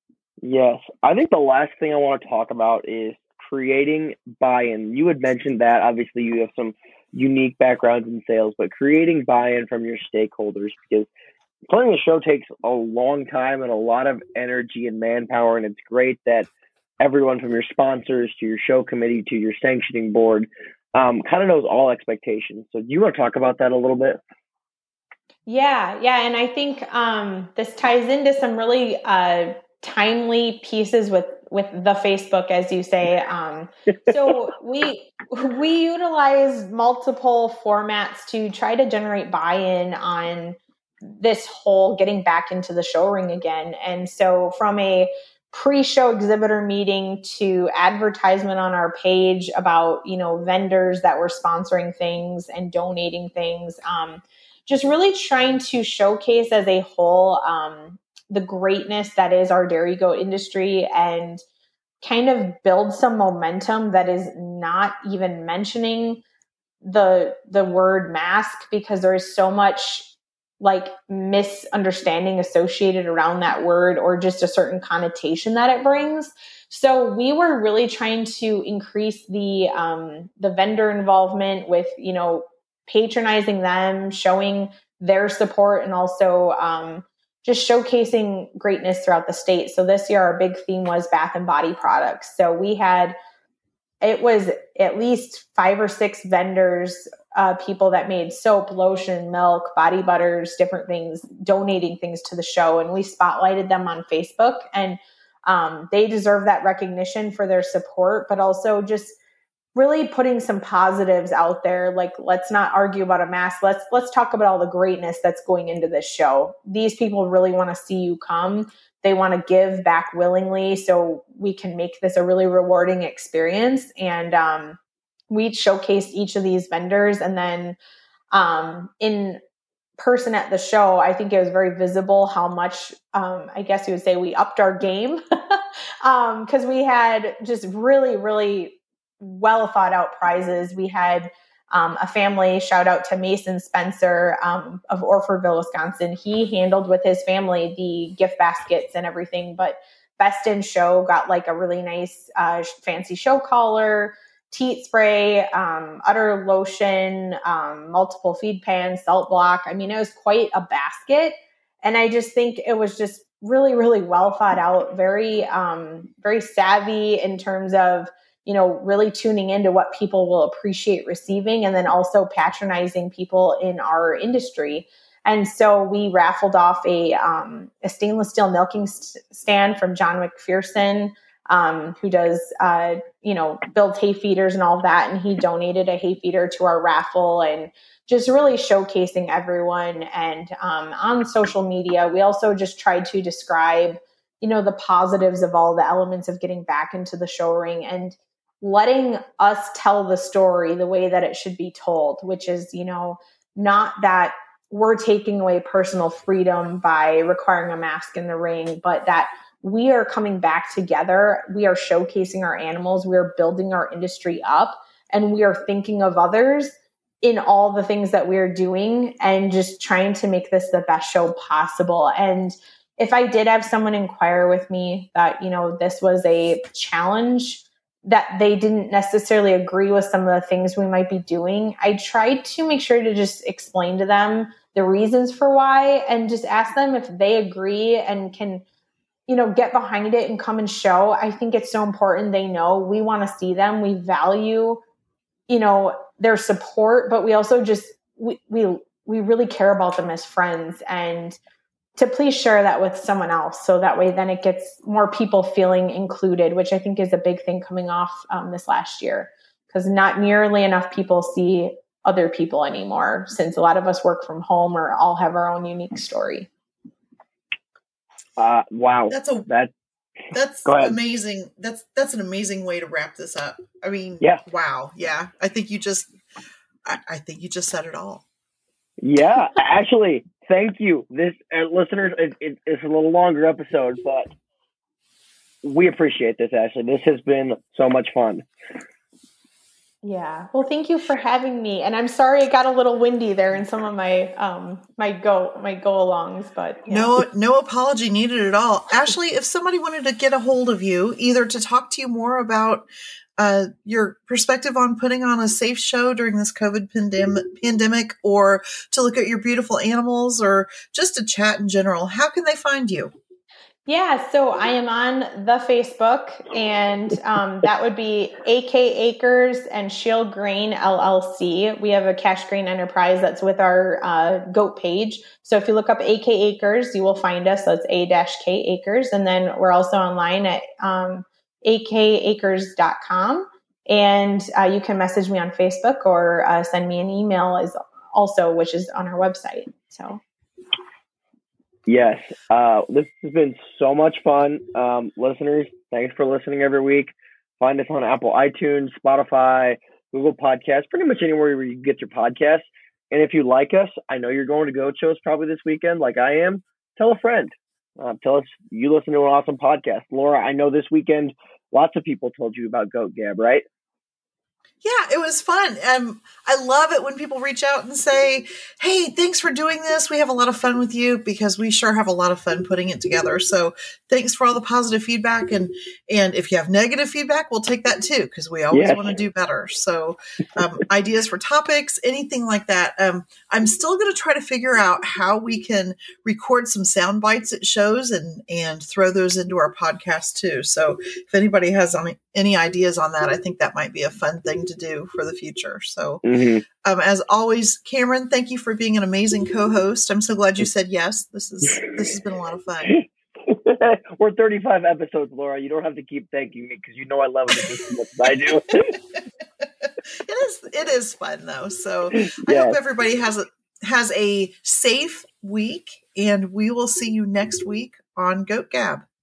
Yes. I think the last thing I want to talk about is creating buy-in. You had mentioned that obviously you have some unique backgrounds in sales, but creating buy-in from your stakeholders, because planning a show takes a long time and a lot of energy and manpower. And it's great that everyone from your sponsors to your show committee to your sanctioning board um, kind of knows all expectations. So do you want to talk about that a little bit? Yeah. Yeah. And I think um, this ties into some really uh, timely pieces with with the Facebook, as you say. Um, so we we utilize multiple formats to try to generate buy-in on this whole getting back into the show ring again. And so from a pre-show exhibitor meeting to advertisement on our page about, you know, vendors that were sponsoring things and donating things, um, just really trying to showcase as a whole um, the greatness that is our dairy goat industry, and kind of build some momentum that is not even mentioning the the word mask, because there is so much like misunderstanding associated around that word or just a certain connotation that it brings. So we were really trying to increase the um, the vendor involvement with, you know, patronizing them, showing their support, and also um, just showcasing greatness throughout the state. So this year, our big theme was bath and body products. So we had, it was at least five or six vendors, uh, people that made soap, lotion, milk, body butters, different things, donating things to the show. And we spotlighted them on Facebook, and um, they deserve that recognition for their support, but also just really putting some positives out there. Like, let's not argue about a mask. Let's, let's talk about all the greatness that's going into this show. These people really want to see you come. They want to give back willingly, so we can make this a really rewarding experience. And um, we showcased each of these vendors. And then um, in person at the show, I think it was very visible how much, um, I guess you would say, we upped our game, because um, we had just really, really well thought out prizes. We had um, a family, shout out to Mason Spencer um, of Orfordville, Wisconsin. He handled with his family the gift baskets and everything, but Best in Show got like a really nice uh, fancy show collar, teat spray, um, udder lotion, um, multiple feed pans, salt block. I mean, it was quite a basket. And I just think it was just really, really well thought out, very, um, very savvy in terms of, you know, really tuning into what people will appreciate receiving, and then also patronizing people in our industry. And so we raffled off a, um, a stainless steel milking st- stand from John McPherson, um, who does, uh, you know, builds hay feeders and all of that. And he donated a hay feeder to our raffle, and just really showcasing everyone. And um, on social media, we also just tried to describe, you know, the positives of all the elements of getting back into the show ring and letting us tell the story the way that it should be told, which is, you know, not that we're taking away personal freedom by requiring a mask in the ring, but that we are coming back together. We are showcasing our animals. We are building our industry up, and we are thinking of others in all the things that we're doing, and just trying to make this the best show possible. And if I did have someone inquire with me that, you know, this was a challenge, that they didn't necessarily agree with some of the things we might be doing, I tried to make sure to just explain to them the reasons for why, and just ask them if they agree and can, you know, get behind it and come and show. I think it's so important they know we want to see them. We value, you know, their support, but we also just, we, we, we really care about them as friends, and to please share that with someone else. So that way, then it gets more people feeling included, which I think is a big thing coming off um, this last year, because not nearly enough people see other people anymore, since a lot of us work from home or all have our own unique story. Uh, wow. That's a, that, that's amazing. That's, that's an amazing way to wrap this up. I mean, yeah. Wow. Yeah. I think you just, I, I think you just said it all. Yeah, actually, thank you. This uh, listeners, it, it, it's a little longer episode, but we appreciate this, Ashley. This has been so much fun. Yeah. Well, thank you for having me. And I'm sorry it got a little windy there in some of my um my go my go alongs, but yeah. No, no apology needed at all. Ashley, if somebody wanted to get a hold of you, either to talk to you more about uh, your perspective on putting on a safe show during this COVID pandem- pandemic, or to look at your beautiful animals, or just to chat in general, how can they find you? Yeah, so I am on the Facebook, and um, that would be A K Acres and Shield Grain L L C. We have a cash grain enterprise that's with our uh, goat page. So if you look up A K Acres, you will find us. That's A-K Acres. And then we're also online at um, A K acres dot com. And uh, you can message me on Facebook, or uh, send me an email as also, which is on our website. So. Yes, uh, this has been so much fun. Um, listeners, thanks for listening every week. Find us on Apple iTunes, Spotify, Google Podcasts, pretty much anywhere where you get your podcasts. And if you like us, I know you're going to goat shows probably this weekend, like I am. Tell a friend. Uh, tell us you listen to an awesome podcast. Laura, I know this weekend lots of people told you about Goat Gab, right? Yeah, it was fun. Um, I love it when people reach out and say, hey, thanks for doing this. We have a lot of fun with you, because we sure have a lot of fun putting it together. So thanks for all the positive feedback. And, and if you have negative feedback, we'll take that too, because we always Yes. want to do better. So um, ideas for topics, anything like that. Um, I'm still going to try to figure out how we can record some sound bites at shows and, and throw those into our podcast too. So if anybody has any, any ideas on that, I think that might be a fun thing to do for the future. So Mm-hmm. um, as always, Cameron, thank you for being an amazing co-host. I'm so glad you said yes. This is this has been a lot of fun. We're thirty-five episodes, Laura. You don't have to keep thanking me, because you know I love it just as much as I do. It is it is fun though. So I Yes. hope everybody has a has a safe week, and we will see you next week on Goat Gab.